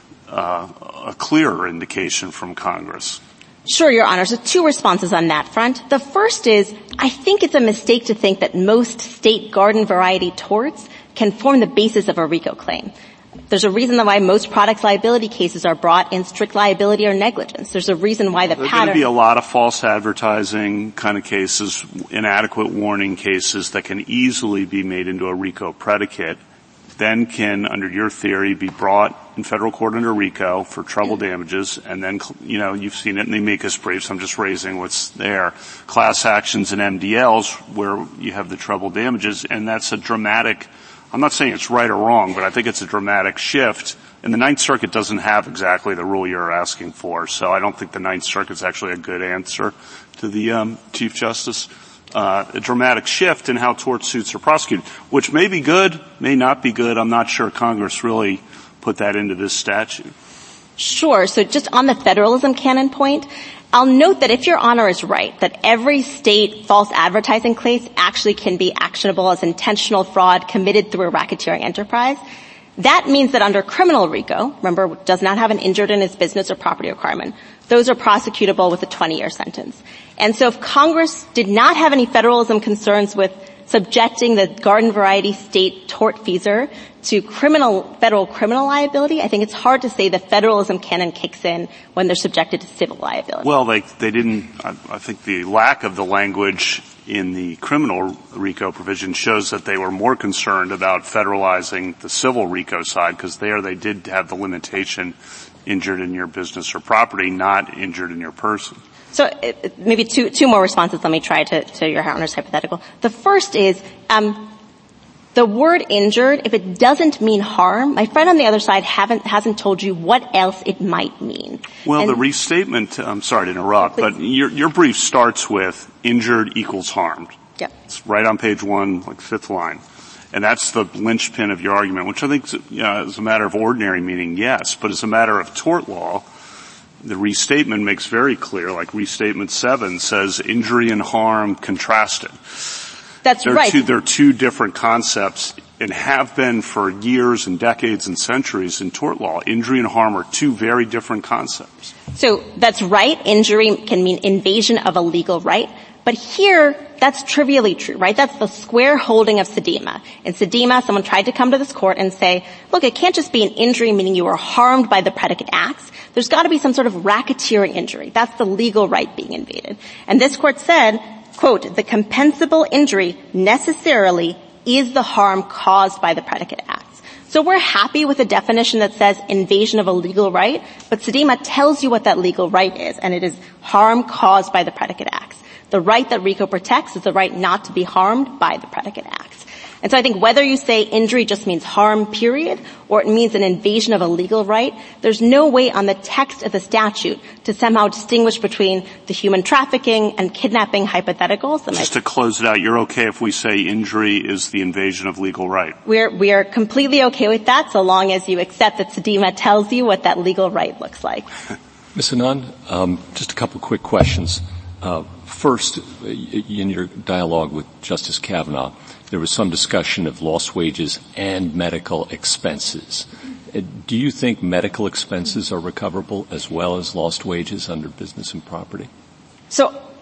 uh, a clearer indication from Congress. Sure, Your Honor. So two responses on that front. The first is, I think it's a mistake to think that most state garden variety torts can form the basis of a RICO claim. There's a reason why most products liability cases are brought in strict liability or negligence. There's a reason why the There's pattern— There's going to be a lot of false advertising kind of cases, inadequate warning cases that can easily be made into a RICO predicate, then can, under your theory, be brought in federal court under RICO for treble damages, and then, you know, you've seen it in the amicus briefs. I'm just raising what's there. Class actions and M D Ls where you have the treble damages, and that's a dramatic — I'm not saying it's right or wrong, but I think it's a dramatic shift. And the Ninth Circuit doesn't have exactly the rule you're asking for, so I don't think the Ninth Circuit's actually a good answer to the um, Chief Justice. Uh, a dramatic shift in how tort suits are prosecuted, which may be good, may not be good. I'm not sure Congress really put that into this statute. Sure. So just on the federalism canon point, I'll note that if Your Honor is right, that every state false advertising case actually can be actionable as intentional fraud committed through a racketeering enterprise, that means that under criminal RICO, remember, does not have an injured in its business or property requirement, those are prosecutable with a twenty-year sentence. And so if Congress did not have any federalism concerns with subjecting the garden variety state tortfeasor to criminal, federal criminal liability, I think it's hard to say the federalism canon kicks in when they're subjected to civil liability. Well, they, they didn't, I, I think the lack of the language in the criminal RICO provision shows that they were more concerned about federalizing the civil RICO side, because there they did have the limitation injured in your business or property, not injured in your person. So uh, maybe two, two more responses. Let me try to, to Your Honor's hypothetical. The first is, um, the word injured, if it doesn't mean harm, my friend on the other side haven't, hasn't told you what else it might mean. Well, and the restatement, I'm sorry to interrupt, but your, your brief starts with injured equals harmed. Yep. It's right on page one, like fifth line. And that's the linchpin of your argument, which I think is, you know, is a matter of ordinary meaning, yes, but as a matter of tort law, the restatement makes very clear, like restatement seven says injury and harm contrasted. That's they're right. Two, they're two different concepts and have been for years and decades and centuries in tort law. Injury and harm are two very different concepts. So that's right. Injury can mean invasion of a legal right. But here, that's trivially true, right? That's the square holding of Sedema. In Sedema, someone tried to come to this court and say, look, it can't just be an injury, meaning you were harmed by the predicate acts. There's got to be some sort of racketeering injury. That's the legal right being invaded. And this court said, quote, the compensable injury necessarily is the harm caused by the predicate acts. So we're happy with a definition that says invasion of a legal right, but Sedema tells you what that legal right is, and it is harm caused by the predicate acts. The right that RICO protects is the right not to be harmed by the predicate acts. And so I think whether you say injury just means harm, period, or it means an invasion of a legal right, there's no way on the text of the statute to somehow distinguish between the human trafficking and kidnapping hypotheticals. And just to close it out, you're okay if we say injury is the invasion of legal right? We're, we are completely okay with that, so long as you accept that Sedema tells you what that legal right looks like. Miz Anand, um, just a couple quick questions. Uh, first, in your dialogue with Justice Kavanaugh, there was some discussion of lost wages and medical expenses. Do you think medical expenses are recoverable as well as lost wages under business and property? So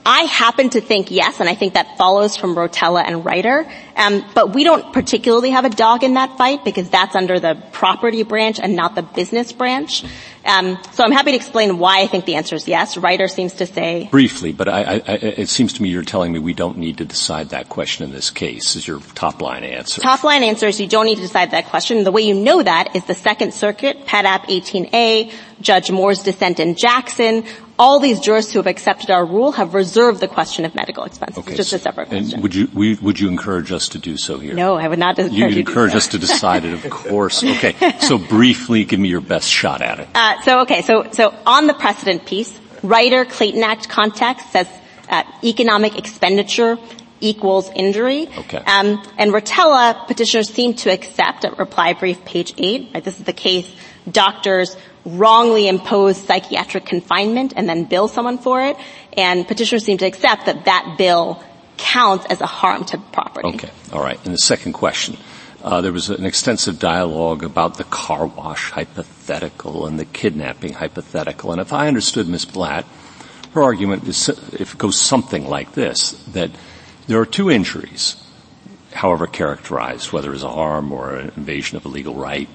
I happen to think yes, and I think that follows from Rotella and Reiter. Um, but we don't particularly have a dog in that fight because that's under the property branch and not the business branch. Um, so I'm happy to explain why I think the answer is yes. Reiter seems to say briefly, but I, I, it seems to me you're telling me we don't need to decide that question in this case. Is your top line answer? Top line answer is you don't need to decide that question. The way you know that is the Second Circuit, Pet App eighteen A, Judge Moore's dissent in Jackson. All these jurists who have accepted our rule have reserved the question of medical expenses. Okay, it's just so, a separate question. And would you we, would you encourage us to do so here? No, I would not encourage you. You encourage to us to decide it, of course. Okay, so briefly, give me your best shot at it. Uh, so okay, so so on the precedent piece, Reiter Clayton Act context says uh, economic expenditure equals injury. Okay. Um, and Rotella petitioners seem to accept at reply brief page eight. Right, this is the case. Doctors wrongly impose psychiatric confinement and then bill someone for it, and petitioners seem to accept that that bill counts as a harm to property. Okay, all right. And the second question, uh, there was an extensive dialogue about the car wash hypothetical and the kidnapping hypothetical, and if I understood Miz Blatt, her argument is, if it goes something like this, that there are two injuries, however characterized, whether as a harm or an invasion of a legal right.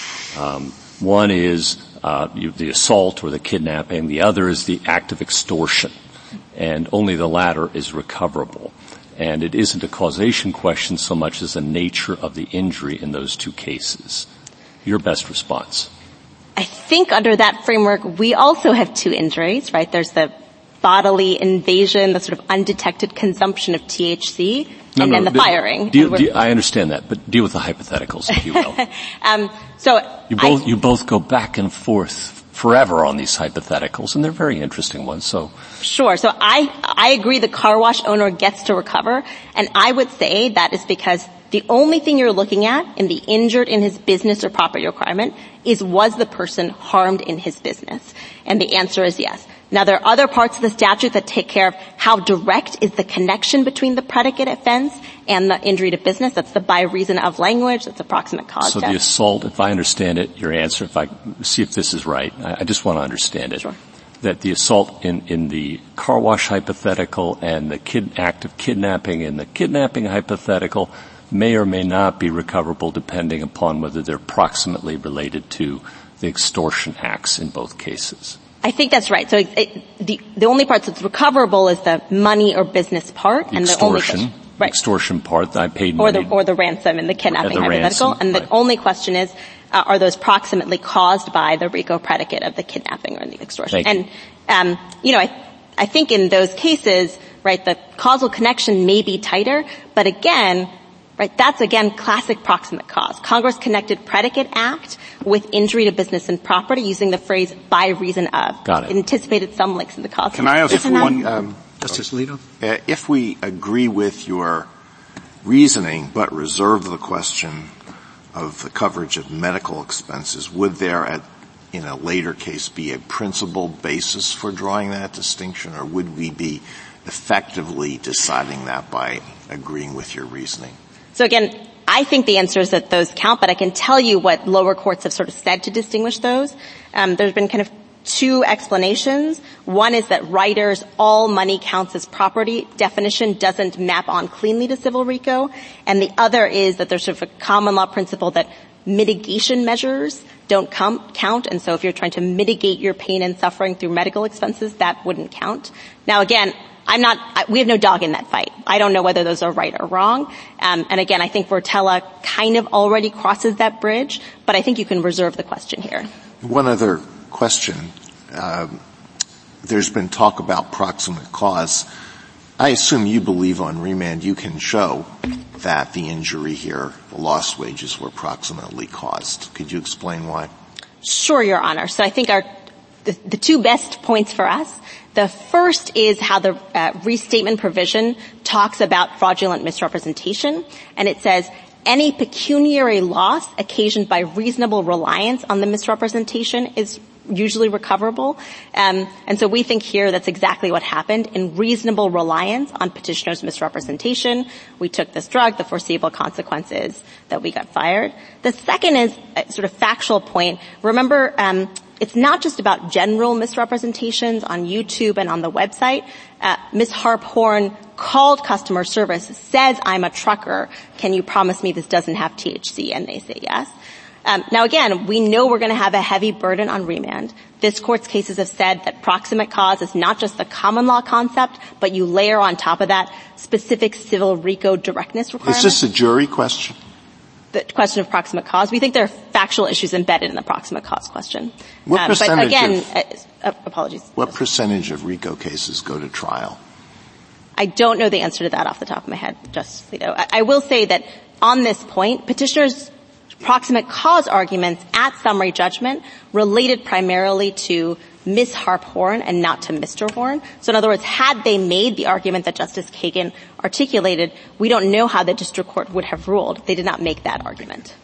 Um, one is Uh, you, the assault or the kidnapping. The other is the act of extortion, and only the latter is recoverable. And it isn't a causation question so much as the nature of the injury in those two cases. Your best response? I think under that framework, we also have two injuries, right? There's the bodily invasion, the sort of undetected consumption of T H C, no, and no, then the do, firing. Do, do, I understand that, but deal with the hypotheticals, if you will. um, so you both I, you both go back and forth forever on these hypotheticals, and they're very interesting ones. So sure. So I I agree the car wash owner gets to recover, and I would say that is because the only thing you're looking at in the injured in his business or property requirement is was the person harmed in his business, and the answer is yes. Now, there are other parts of the statute that take care of how direct is the connection between the predicate offense and the injury to business. That's the by reason of language. That's approximate cause So test. the assault, if I understand it, your answer, if I see if this is right, I, I just want to understand it. Sure. That the assault in, in the car wash hypothetical and the kid, act of kidnapping in the kidnapping hypothetical may or may not be recoverable depending upon whether they're proximately related to the extortion acts in both cases. I think that's right. So it, it, the the only part that's recoverable is the money or business part, The and extortion, the only question, right. extortion part. I paid or money. the or the ransom in the kidnapping the hypothetical, ransom, and the right. only question is, uh, are those proximately caused by the RICO predicate of the kidnapping or the extortion? Thank and um, you know, I I think in those cases, right, the causal connection may be tighter, but again. Right, that's again classic proximate cause. Congress connected predicate act with injury to business and property using the phrase by reason of. Got it. It anticipated some links in the cause. Can I ask if one? we, um, Justice Alito? Uh, if we agree with your reasoning but reserve the question of the coverage of medical expenses, would there at, in a later case be a principled basis for drawing that distinction, or would we be effectively deciding that by agreeing with your reasoning? So again, I think the answer is that those count, but I can tell you what lower courts have sort of said to distinguish those. Um, there's been kind of two explanations. One is that Reiter's all money counts as property definition doesn't map on cleanly to civil RICO, and the other is that there's sort of a common law principle that mitigation measures don't com- count, and so if you're trying to mitigate your pain and suffering through medical expenses, that wouldn't count. Now again, I'm not, I, we have no dog in that fight. I don't know whether those are right or wrong. Um, and again, I think Rotella kind of already crosses that bridge, but I think you can reserve the question here. One other question. Um, there's been talk about proximate cause. I assume you believe on remand you can show that the injury here, the lost wages, were proximately caused. Could you explain why? Sure, Your Honor. So I think our the, the two best points for us. The first is how the uh, restatement provision talks about fraudulent misrepresentation, and it says any pecuniary loss occasioned by reasonable reliance on the misrepresentation is usually recoverable. Um, and so we think here that's exactly what happened. In reasonable reliance on petitioner's misrepresentation, we took this drug, the foreseeable consequences that we got fired. The second is a sort of factual point. Remember, um, it's not just about general misrepresentations on YouTube and on the website. Uh, Miz Harp Horn called customer service, says, I'm a trucker. Can you promise me this doesn't have T H C? And they say yes. Um, now again, we know we're going to have a heavy burden on remand. This court's cases have said that proximate cause is not just the common law concept, but you layer on top of that specific civil RICO directness requirements. Is this a jury question? The question of proximate cause. We think there are factual issues embedded in the proximate cause question. What um, percentage but again, of, uh, uh, apologies. What percentage of RICO cases go to trial? I don't know the answer to that off the top of my head, Justice Alito. I, I will say that on this point, petitioners' proximate cause arguments at summary judgment related primarily to Miz Harp Horn and not to Mister Horn. So in other words, had they made the argument that Justice Kagan articulated, we don't know how the district court would have ruled. They did not make that argument.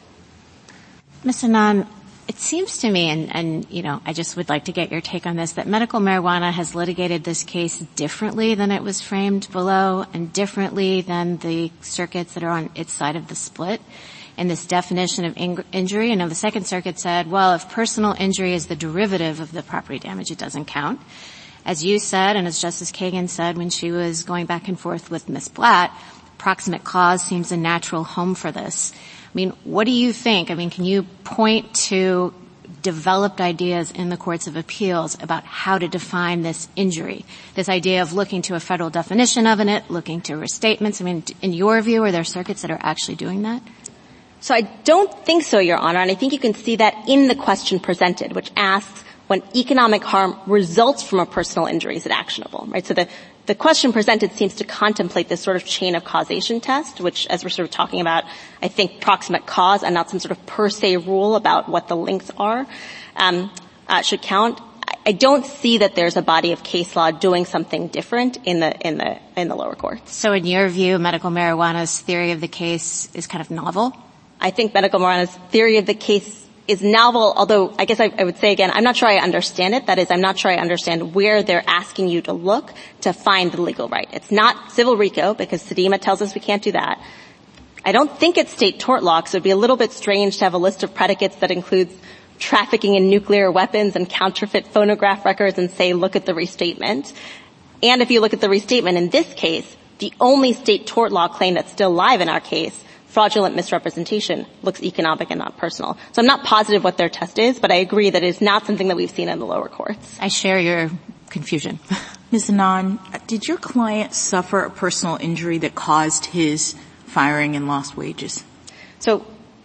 Miz Anand, it seems to me, and, and, you know, I just would like to get your take on this, that medical marijuana has litigated this case differently than it was framed below and differently than the circuits that are on its side of the split. In this definition of in- injury, you know, the Second Circuit said, well, if personal injury is the derivative of the property damage, it doesn't count. As you said, and as Justice Kagan said when she was going back and forth with Miz Blatt, proximate cause seems a natural home for this. I mean, what do you think? I mean, can you point to developed ideas in the courts of appeals about how to define this injury? This idea of looking to a federal definition of it, looking to restatements. I mean, in your view, are there circuits that are actually doing that? So I don't think so, Your Honor, and I think you can see that in the question presented, which asks when economic harm results from a personal injury, is it actionable, right? So the, the question presented seems to contemplate this sort of chain of causation test, which, as we're sort of talking about, I think proximate cause and not some sort of per se rule about what the links are, um, uh, should count. I don't see that there's a body of case law doing something different in the, in the, in the lower courts. So in your view, medical marijuana's theory of the case is kind of novel? I think medical marijuana's theory of the case is novel, although I guess I, I would say again, I'm not sure I understand it. That is, I'm not sure I understand where they're asking you to look to find the legal right. It's not civil RICO, because Sedema tells us we can't do that. I don't think it's state tort law, because it would be a little bit strange to have a list of predicates that includes trafficking in nuclear weapons and counterfeit phonograph records and say, look at the restatement. And if you look at the restatement in this case, the only state tort law claim that's still live in our case, fraudulent misrepresentation, looks economic and not personal. So I'm not positive what their test is, but I agree that it's not something that we've seen in the lower courts. I share your confusion. Miz Anand, did your client suffer a personal injury that caused his firing and lost wages? So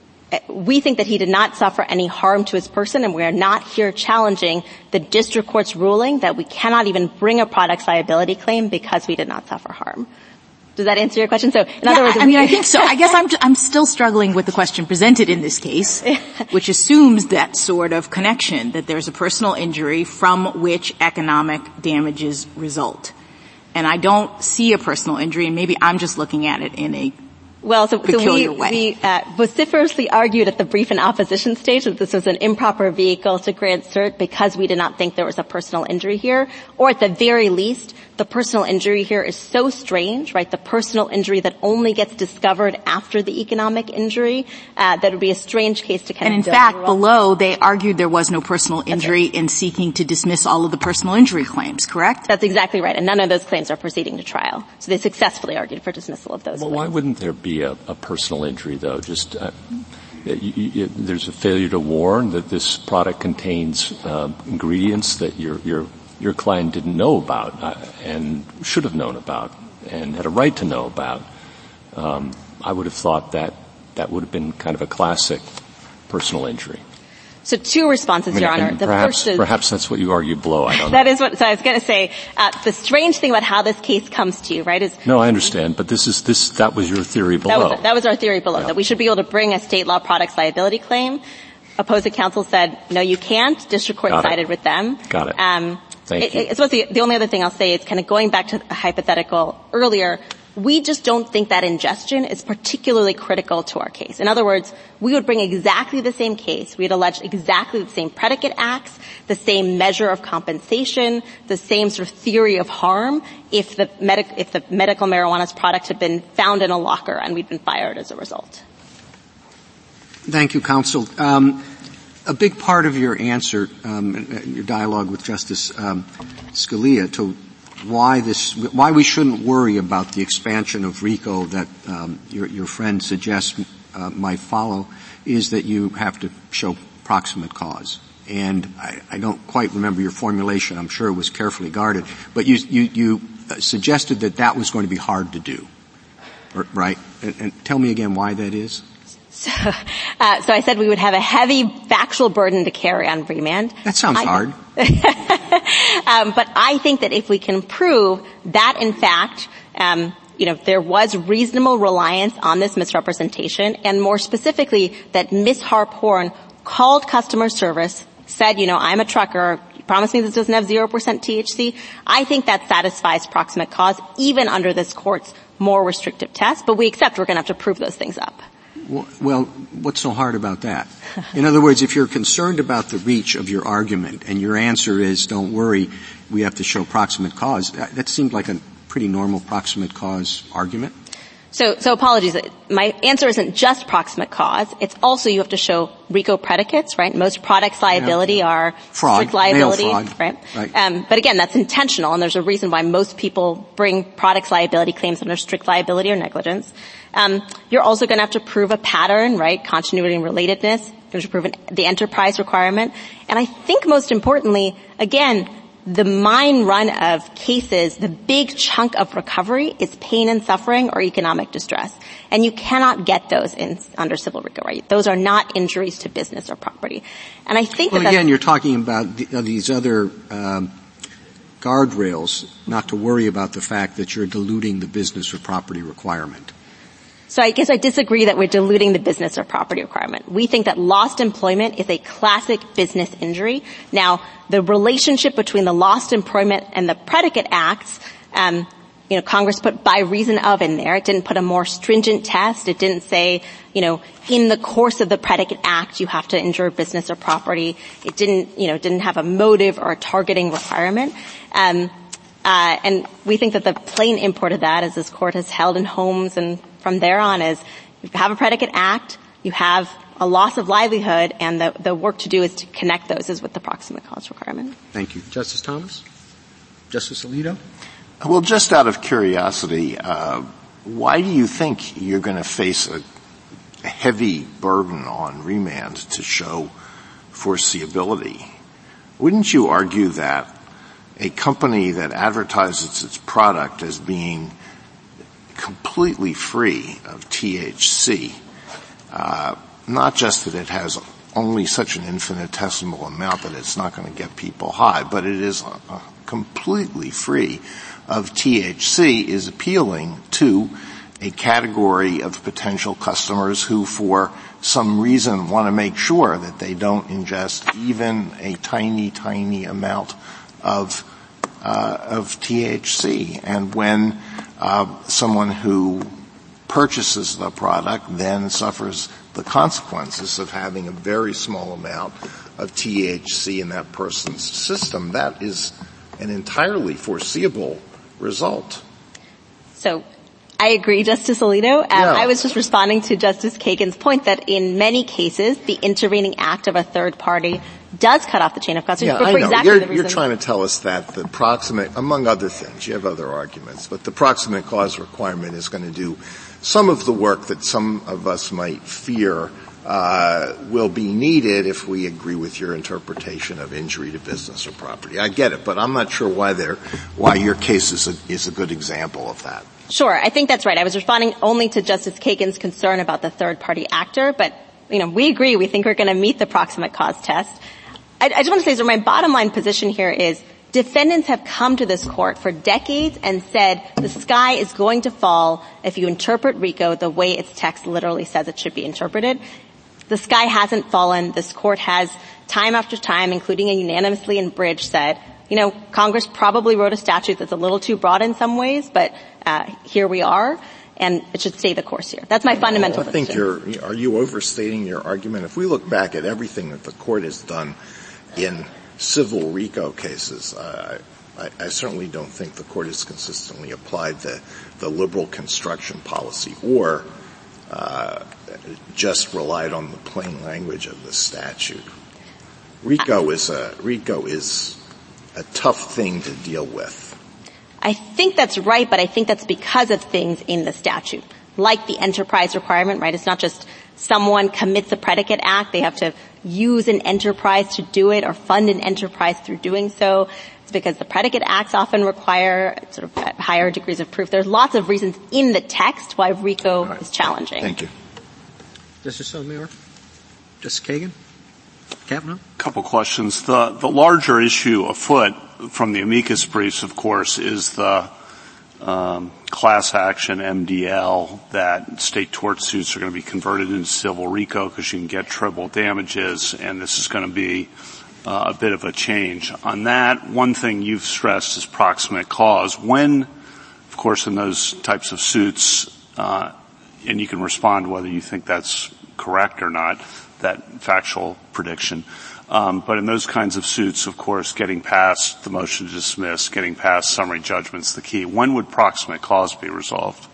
we think that he did not suffer any harm to his person, and we are not here challenging the district court's ruling that we cannot even bring a products liability claim because we did not suffer harm. Does that answer your question? So, in yeah, other words, I mean, I think so. I guess I'm I'm still struggling with the question presented in this case, which assumes that sort of connection, that there's a personal injury from which economic damages result. And I don't see a personal injury, and maybe I'm just looking at it in a Well, so, so we, way. we uh, vociferously argued at the brief and opposition stage that this was an improper vehicle to grant cert because we did not think there was a personal injury here, or at the very least, the personal injury here is so strange, right? The personal injury that only gets discovered after the economic injury, uh, that would be a strange case to kind and of. And in fact, below they argued there was no personal injury right. in seeking to dismiss all of the personal injury claims, correct? That's exactly right, and none of those claims are proceeding to trial. So they successfully argued for dismissal of those. Well, claims. why wouldn't there be a, a personal injury, though? Just uh, you, you, there's a failure to warn that this product contains uh, ingredients that your your your client didn't know about uh, and should have known about and had a right to know about. Um, I would have thought that that would have been kind of a classic personal injury. So two responses, I mean, Your Honor. The perhaps, first is perhaps that's what you argued below. I don't know. That is what. So I was going to say uh, the strange thing about how this case comes to you, right? Is no, I understand, but this is this. That was your theory below. That was, that was our theory below. Yeah. That we should be able to bring a state law products liability claim. Opposing counsel said, no, you can't. District court Got sided it. with them. Got it. Um, Thank it, you. I suppose the, the only other thing I'll say is kind of going back to the hypothetical earlier. We just don't think that ingestion is particularly critical to our case. In other words, we would bring exactly the same case. We'd allege exactly the same predicate acts, the same measure of compensation, the same sort of theory of harm if the, medic, if the medical marijuana's product had been found in a locker and we'd been fired as a result. Thank you, counsel. Um, a big part of your answer, um, your dialogue with Justice um, Scalia to why this, why we shouldn't worry about the expansion of RICO that um, your, your friend suggests uh, might follow, is that you have to show proximate cause. And I, I don't quite remember your formulation. I'm sure it was carefully guarded, but you you, you suggested that that was going to be hard to do, right? And, and tell me again why that is. So, uh, so I said we would have a heavy factual burden to carry on remand. That sounds I, hard. um, but I think that if we can prove that, in fact, um, you know, there was reasonable reliance on this misrepresentation, and more specifically, that Miz Harp-Horn called customer service, said, you know, I'm a trucker, promise me this doesn't have zero percent T H C. I think that satisfies proximate cause, even under this court's more restrictive test. But we accept we're going to have to prove those things up. Well, what's so hard about that? In other words, if you're concerned about the reach of your argument and your answer is, don't worry, we have to show proximate cause, that seemed like a pretty normal proximate cause argument. So, so apologies. My answer isn't just proximate cause. It's also you have to show RICO predicates, right? Most products liability yeah. are fraud, strict liability, fraud. right? right. Um, but again, that's intentional, and there's a reason why most people bring products liability claims under strict liability or negligence. Um, you're also going to have to prove a pattern, right? Continuity and relatedness. You're going to prove an, the enterprise requirement, and I think most importantly, again, the mine run of cases, the big chunk of recovery is pain and suffering or economic distress. And you cannot get those in, under civil RICO, right? Those are not injuries to business or property. And I think well, that again, you're talking about the, uh, these other um, guardrails, not to worry about the fact that you're diluting the business or property requirement. So I guess I disagree that we're diluting the business or property requirement. We think that lost employment is a classic business injury. Now, the relationship between the lost employment and the predicate acts, um, you know, Congress put by reason of in there. It didn't put a more stringent test. It didn't say, you know, in the course of the predicate act, you have to injure business or property. It didn't, you know, didn't have a motive or a targeting requirement. Um, uh, and we think that the plain import of that, as this court has held in Holmes and from there on, is you have a predicate act, you have a loss of livelihood, and the, the work to do is to connect those is with the proximate cause requirement. Thank you. Justice Thomas? Justice Alito? Well, just out of curiosity, uh, why do you think you're going to face a, a heavy burden on remand to show foreseeability? Wouldn't you argue that a company that advertises its product as being completely free of T H C, uh, not just that it has only such an infinitesimal amount that it's not going to get people high, but it is uh, completely free of T H C, is appealing to a category of potential customers who, for some reason, want to make sure that they don't ingest even a tiny, tiny amount of uh, of T H C. And when uh, someone who purchases the product then suffers the consequences of having a very small amount of T H C in that person's system, that is an entirely foreseeable result. So I agree, Justice Alito. Um, yeah. I was just responding to Justice Kagan's point that in many cases, the intervening act of a third party does cut off the chain of custody. Yeah, for I know. Exactly you're, the reason. You're trying to tell us that the proximate, among other things, you have other arguments, but the proximate cause requirement is going to do some of the work that some of us might fear uh will be needed if we agree with your interpretation of injury to business or property. I get it, but I'm not sure why they're, why your case is a, is a good example of that. Sure, I think that's right. I was responding only to Justice Kagan's concern about the third-party actor, but, you know, we agree. We think we're going to meet the proximate cause test. I, I just want to say, so my bottom line position here is defendants have come to this court for decades and said the sky is going to fall if you interpret RICO the way its text literally says it should be interpreted. The sky hasn't fallen. This court has time after time, including unanimously in Bridge, said, you know, Congress probably wrote a statute that's a little too broad in some ways, but uh here we are, and it should stay the course here. That's my fundamental well, I think position. you're, are you overstating your argument? If we look back at everything that the court has done in civil RICO cases, uh, I, I certainly don't think the court has consistently applied the, the liberal construction policy or uh just relied on the plain language of the statute. RICO is a, RICO is a tough thing to deal with. I think that's right, but I think that's because of things in the statute, like the enterprise requirement, right? It's not just someone commits a predicate act. They have to use an enterprise to do it or fund an enterprise through doing so. It's because the predicate acts often require sort of higher degrees of proof. There's lots of reasons in the text why RICO right. is challenging. Thank you. Justice Sotomayor? Justice Kagan? Kavanaugh? A couple questions. The, the larger issue afoot from the amicus briefs, of course, is the um, class action M D L that state tort suits are going to be converted into civil RICO because you can get triple damages, and this is going to be uh, a bit of a change. On that, one thing you've stressed is proximate cause. When, of course, in those types of suits, uh, and you can respond whether you think that's correct or not, that factual prediction. Um, but in those kinds of suits, of course, getting past the motion to dismiss, getting past summary judgment's the key. When would proximate cause be resolved?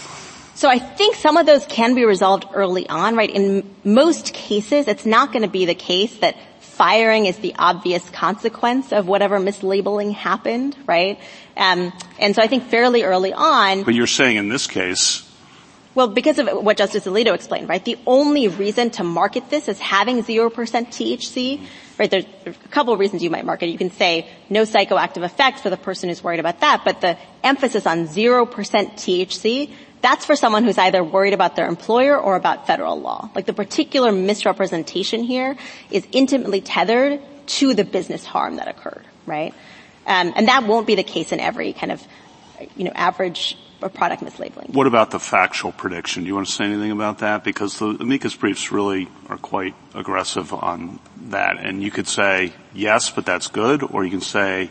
So I think some of those can be resolved early on, right? In most cases, it's not going to be the case that firing is the obvious consequence of whatever mislabeling happened, right? Um, and so I think fairly early on. But you're saying in this case. Well, because of what Justice Alito explained, right? The only reason to market this is having zero percent T H C, right? There's a couple of reasons you might market it. You can say no psychoactive effects for the person who's worried about that, but the emphasis on zero percent T H C, that's for someone who's either worried about their employer or about federal law. Like the particular misrepresentation here is intimately tethered to the business harm that occurred, right? Um, and that won't be the case in every kind of, you know, average or product mislabeling. What about the factual prediction? Do you want to say anything about that? Because the amicus briefs really are quite aggressive on that. And you could say, yes, but that's good, or you can say,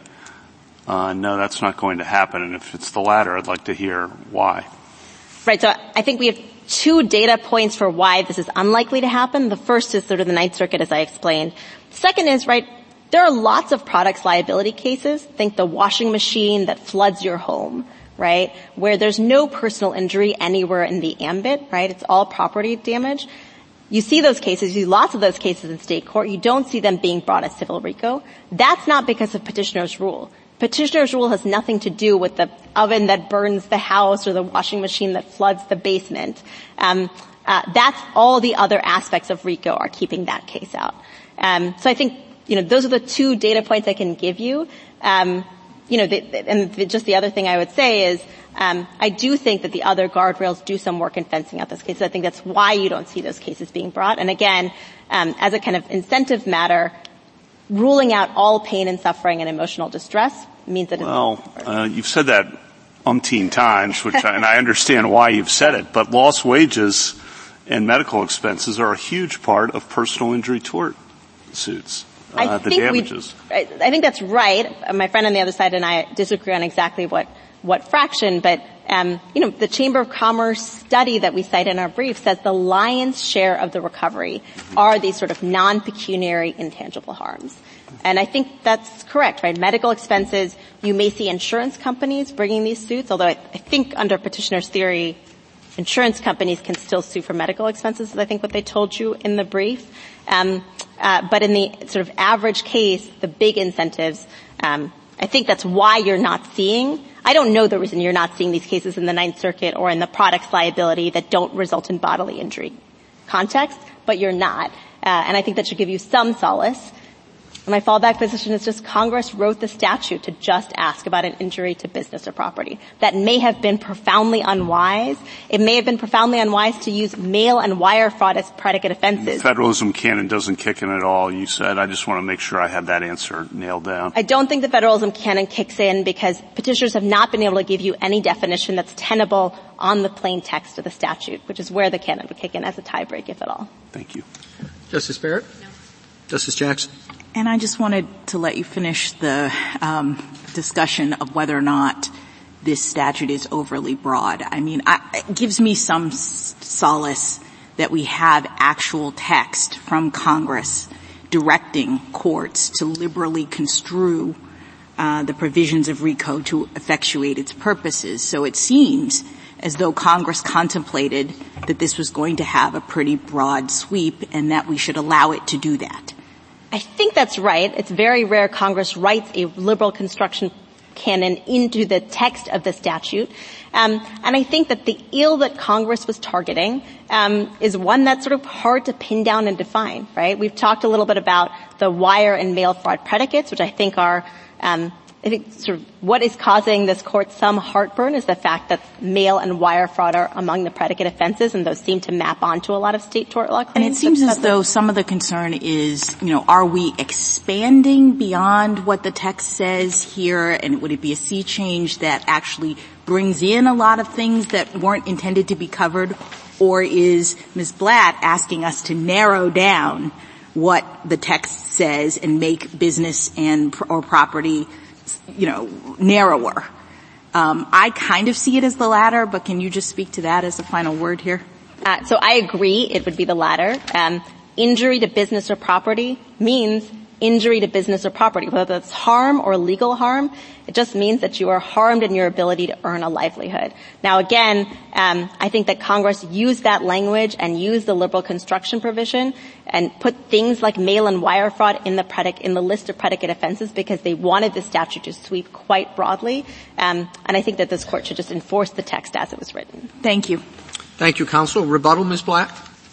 uh, no, that's not going to happen. And if it's the latter, I'd like to hear why. Right, so I think we have two data points for why this is unlikely to happen. The first is sort of the Ninth Circuit, as I explained. The second is, right, there are lots of products liability cases. Think the washing machine that floods your home, right, where there's no personal injury anywhere in the ambit, right? It's all property damage. You see those cases, you see lots of those cases in state court. You don't see them being brought as civil RICO. That's not because of petitioner's rule. Petitioner's rule has nothing to do with the oven that burns the house or the washing machine that floods the basement. Um, uh, that's all the other aspects of RICO are keeping that case out. Um, so I think, you know, those are the two data points I can give you. Um, You know, the, and the, just the other thing I would say is, um, I do think that the other guardrails do some work in fencing out those cases. I think that's why you don't see those cases being brought. And again, um, as a kind of incentive matter, ruling out all pain and suffering and emotional distress means that well, it's uh, you've said that umpteen times, which I, and I understand why you've said it, but lost wages and medical expenses are a huge part of personal injury tort suits. Uh, I the think damages. I, I think that's right. My friend on the other side and I disagree on exactly what, what fraction, but, um, you know, the Chamber of Commerce study that we cite in our brief says the lion's share of the recovery are these sort of non-pecuniary intangible harms. And I think that's correct, right? Medical expenses, you may see insurance companies bringing these suits, although I, I think under petitioner's theory, insurance companies can still sue for medical expenses, is I think what they told you in the brief. Um, uh, but in the sort of average case, the big incentives, um, I think that's why you're not seeing, I don't know the reason you're not seeing these cases in the Ninth Circuit or in the products liability that don't result in bodily injury context, but you're not. Uh, and I think that should give you some solace. My fallback position is just Congress wrote the statute to just ask about an injury to business or property. That may have been profoundly unwise. It may have been profoundly unwise to use mail and wire fraud as predicate offenses. The federalism canon doesn't kick in at all, you said. I just want to make sure I have that answer nailed down. I don't think the federalism canon kicks in because petitioners have not been able to give you any definition that's tenable on the plain text of the statute, which is where the canon would kick in as a tiebreak, if at all. Thank you. Justice Barrett? No. Justice Jackson? And I just wanted to let you finish the um, discussion of whether or not this statute is overly broad. I mean, I, it gives me some s- solace that we have actual text from Congress directing courts to liberally construe uh, the provisions of RICO to effectuate its purposes. So it seems as though Congress contemplated that this was going to have a pretty broad sweep and that we should allow it to do that. I think that's right. It's very rare Congress writes a liberal construction canon into the text of the statute. Um, and I think that the ill that Congress was targeting um, is one that's sort of hard to pin down and define, right? We've talked a little bit about the wire and mail fraud predicates, which I think are um, I think sort of what is causing this court some heartburn is the fact that mail and wire fraud are among the predicate offenses, and those seem to map onto a lot of state tort law claims. And it seems as though some of the concern is, you know, are we expanding beyond what the text says here, and would it be a sea change that actually brings in a lot of things that weren't intended to be covered, or is Miz Blatt asking us to narrow down what the text says and make business and or property, you know, narrower? Um, I kind of see it as the latter, but can you just speak to that as a final word here? Uh, so I agree it would be the latter. Um, injury to business or property means injury to business or property, whether that's harm or legal harm. It just means that you are harmed in your ability to earn a livelihood. Now, again, um, I think that Congress used that language and used the liberal construction provision and put things like mail and wire fraud in the predic- in the list of predicate offenses because they wanted the statute to sweep quite broadly. Um, and I think that this court should just enforce the text as it was written. Thank you. Thank you, counsel. Rebuttal, Miz Blatt?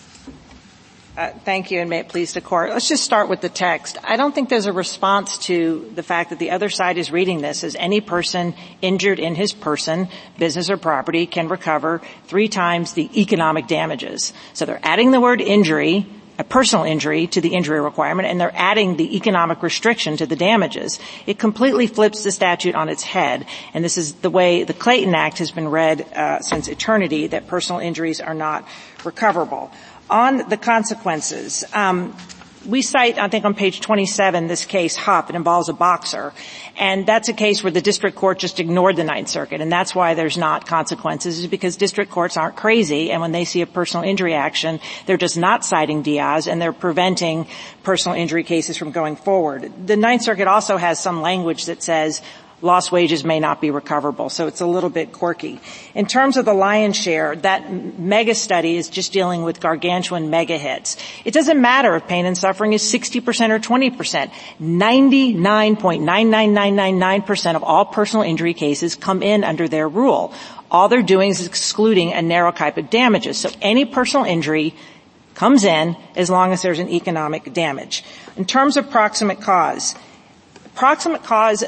Uh, thank you, and may it please the court. Let's just start with the text. I don't think there's a response to the fact that the other side is reading this as any person injured in his person, business or property, can recover three times the economic damages. So they're adding the word injury, a personal injury, to the injury requirement, and they're adding the economic restriction to the damages. It completely flips the statute on its head, and this is the way the Clayton Act has been read uh, since eternity, that personal injuries are not recoverable. On the consequences, um, we cite, I think on page twenty-seven, this case, Hupp. It involves a boxer. And that's a case where the district court just ignored the Ninth Circuit. And that's why there's not consequences, is because district courts aren't crazy. And when they see a personal injury action, they're just not citing Diaz, and they're preventing personal injury cases from going forward. The Ninth Circuit also has some language that says lost wages may not be recoverable, so it's a little bit quirky. In terms of the lion's share, that mega study is just dealing with gargantuan mega hits. It doesn't matter if pain and suffering is sixty percent or twenty percent. ninety-nine point nine nine nine nine nine percent of all personal injury cases come in under their rule. All they're doing is excluding a narrow type of damages. So any personal injury comes in as long as there's an economic damage. In terms of proximate cause, proximate cause,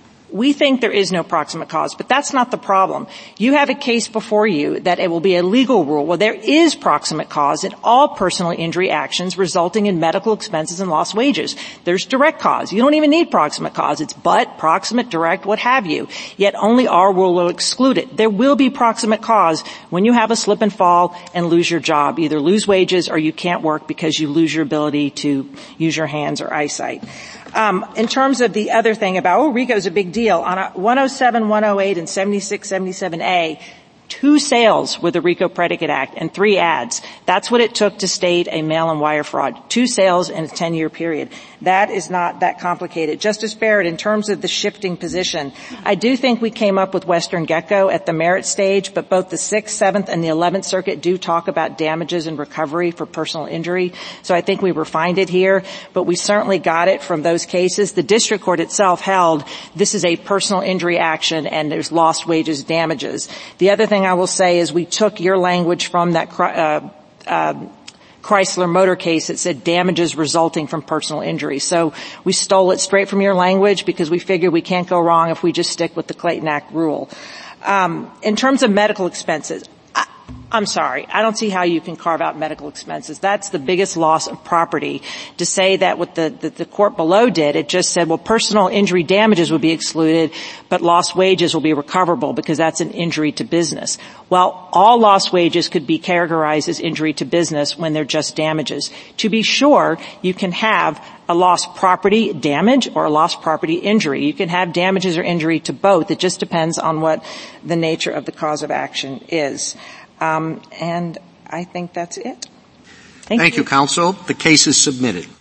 we think there is no proximate cause, but that's not the problem. You have a case before you that it will be a legal rule. Well, there is proximate cause in all personal injury actions resulting in medical expenses and lost wages. There's direct cause. You don't even need proximate cause. It's but, proximate, direct, what have you. Yet only our rule will exclude it. There will be proximate cause when you have a slip and fall and lose your job. Either lose wages or you can't work because you lose your ability to use your hands or eyesight. Um, in terms of the other thing about, oh, RICO's a big deal. On a one oh seven, one oh eight, and seventy-six, seventy-seven A, two sales with the RICO Predicate Act and three ads. That's what it took to state a mail and wire fraud. Two sales in a ten-year period. That is not that complicated. Justice Barrett, in terms of the shifting position, I do think we came up with Western Gecko at the merit stage, but both the Sixth, Seventh, and the Eleventh Circuit do talk about damages and recovery for personal injury. So I think we refined it here, but we certainly got it from those cases. The district court itself held this is a personal injury action and there's lost wages damages. The other thing I will say is we took your language from that uh, uh, Chrysler Motor case that said damages resulting from personal injury. So we stole it straight from your language because we figured we can't go wrong if we just stick with the Clayton Act rule. Um, in terms of medical expenses, I, I'm sorry. I don't see how you can carve out medical expenses. That's the biggest loss of property. To say that what the, the, the court below did, it just said, well, personal injury damages would be excluded, but lost wages will be recoverable because that's an injury to business. Well, all lost wages could be categorized as injury to business when they're just damages. To be sure, you can have a lost property damage or a lost property injury. You can have damages or injury to both. It just depends on what the nature of the cause of action is. Um, and I think that's it. Thank, Thank you. you, counsel. The case is submitted.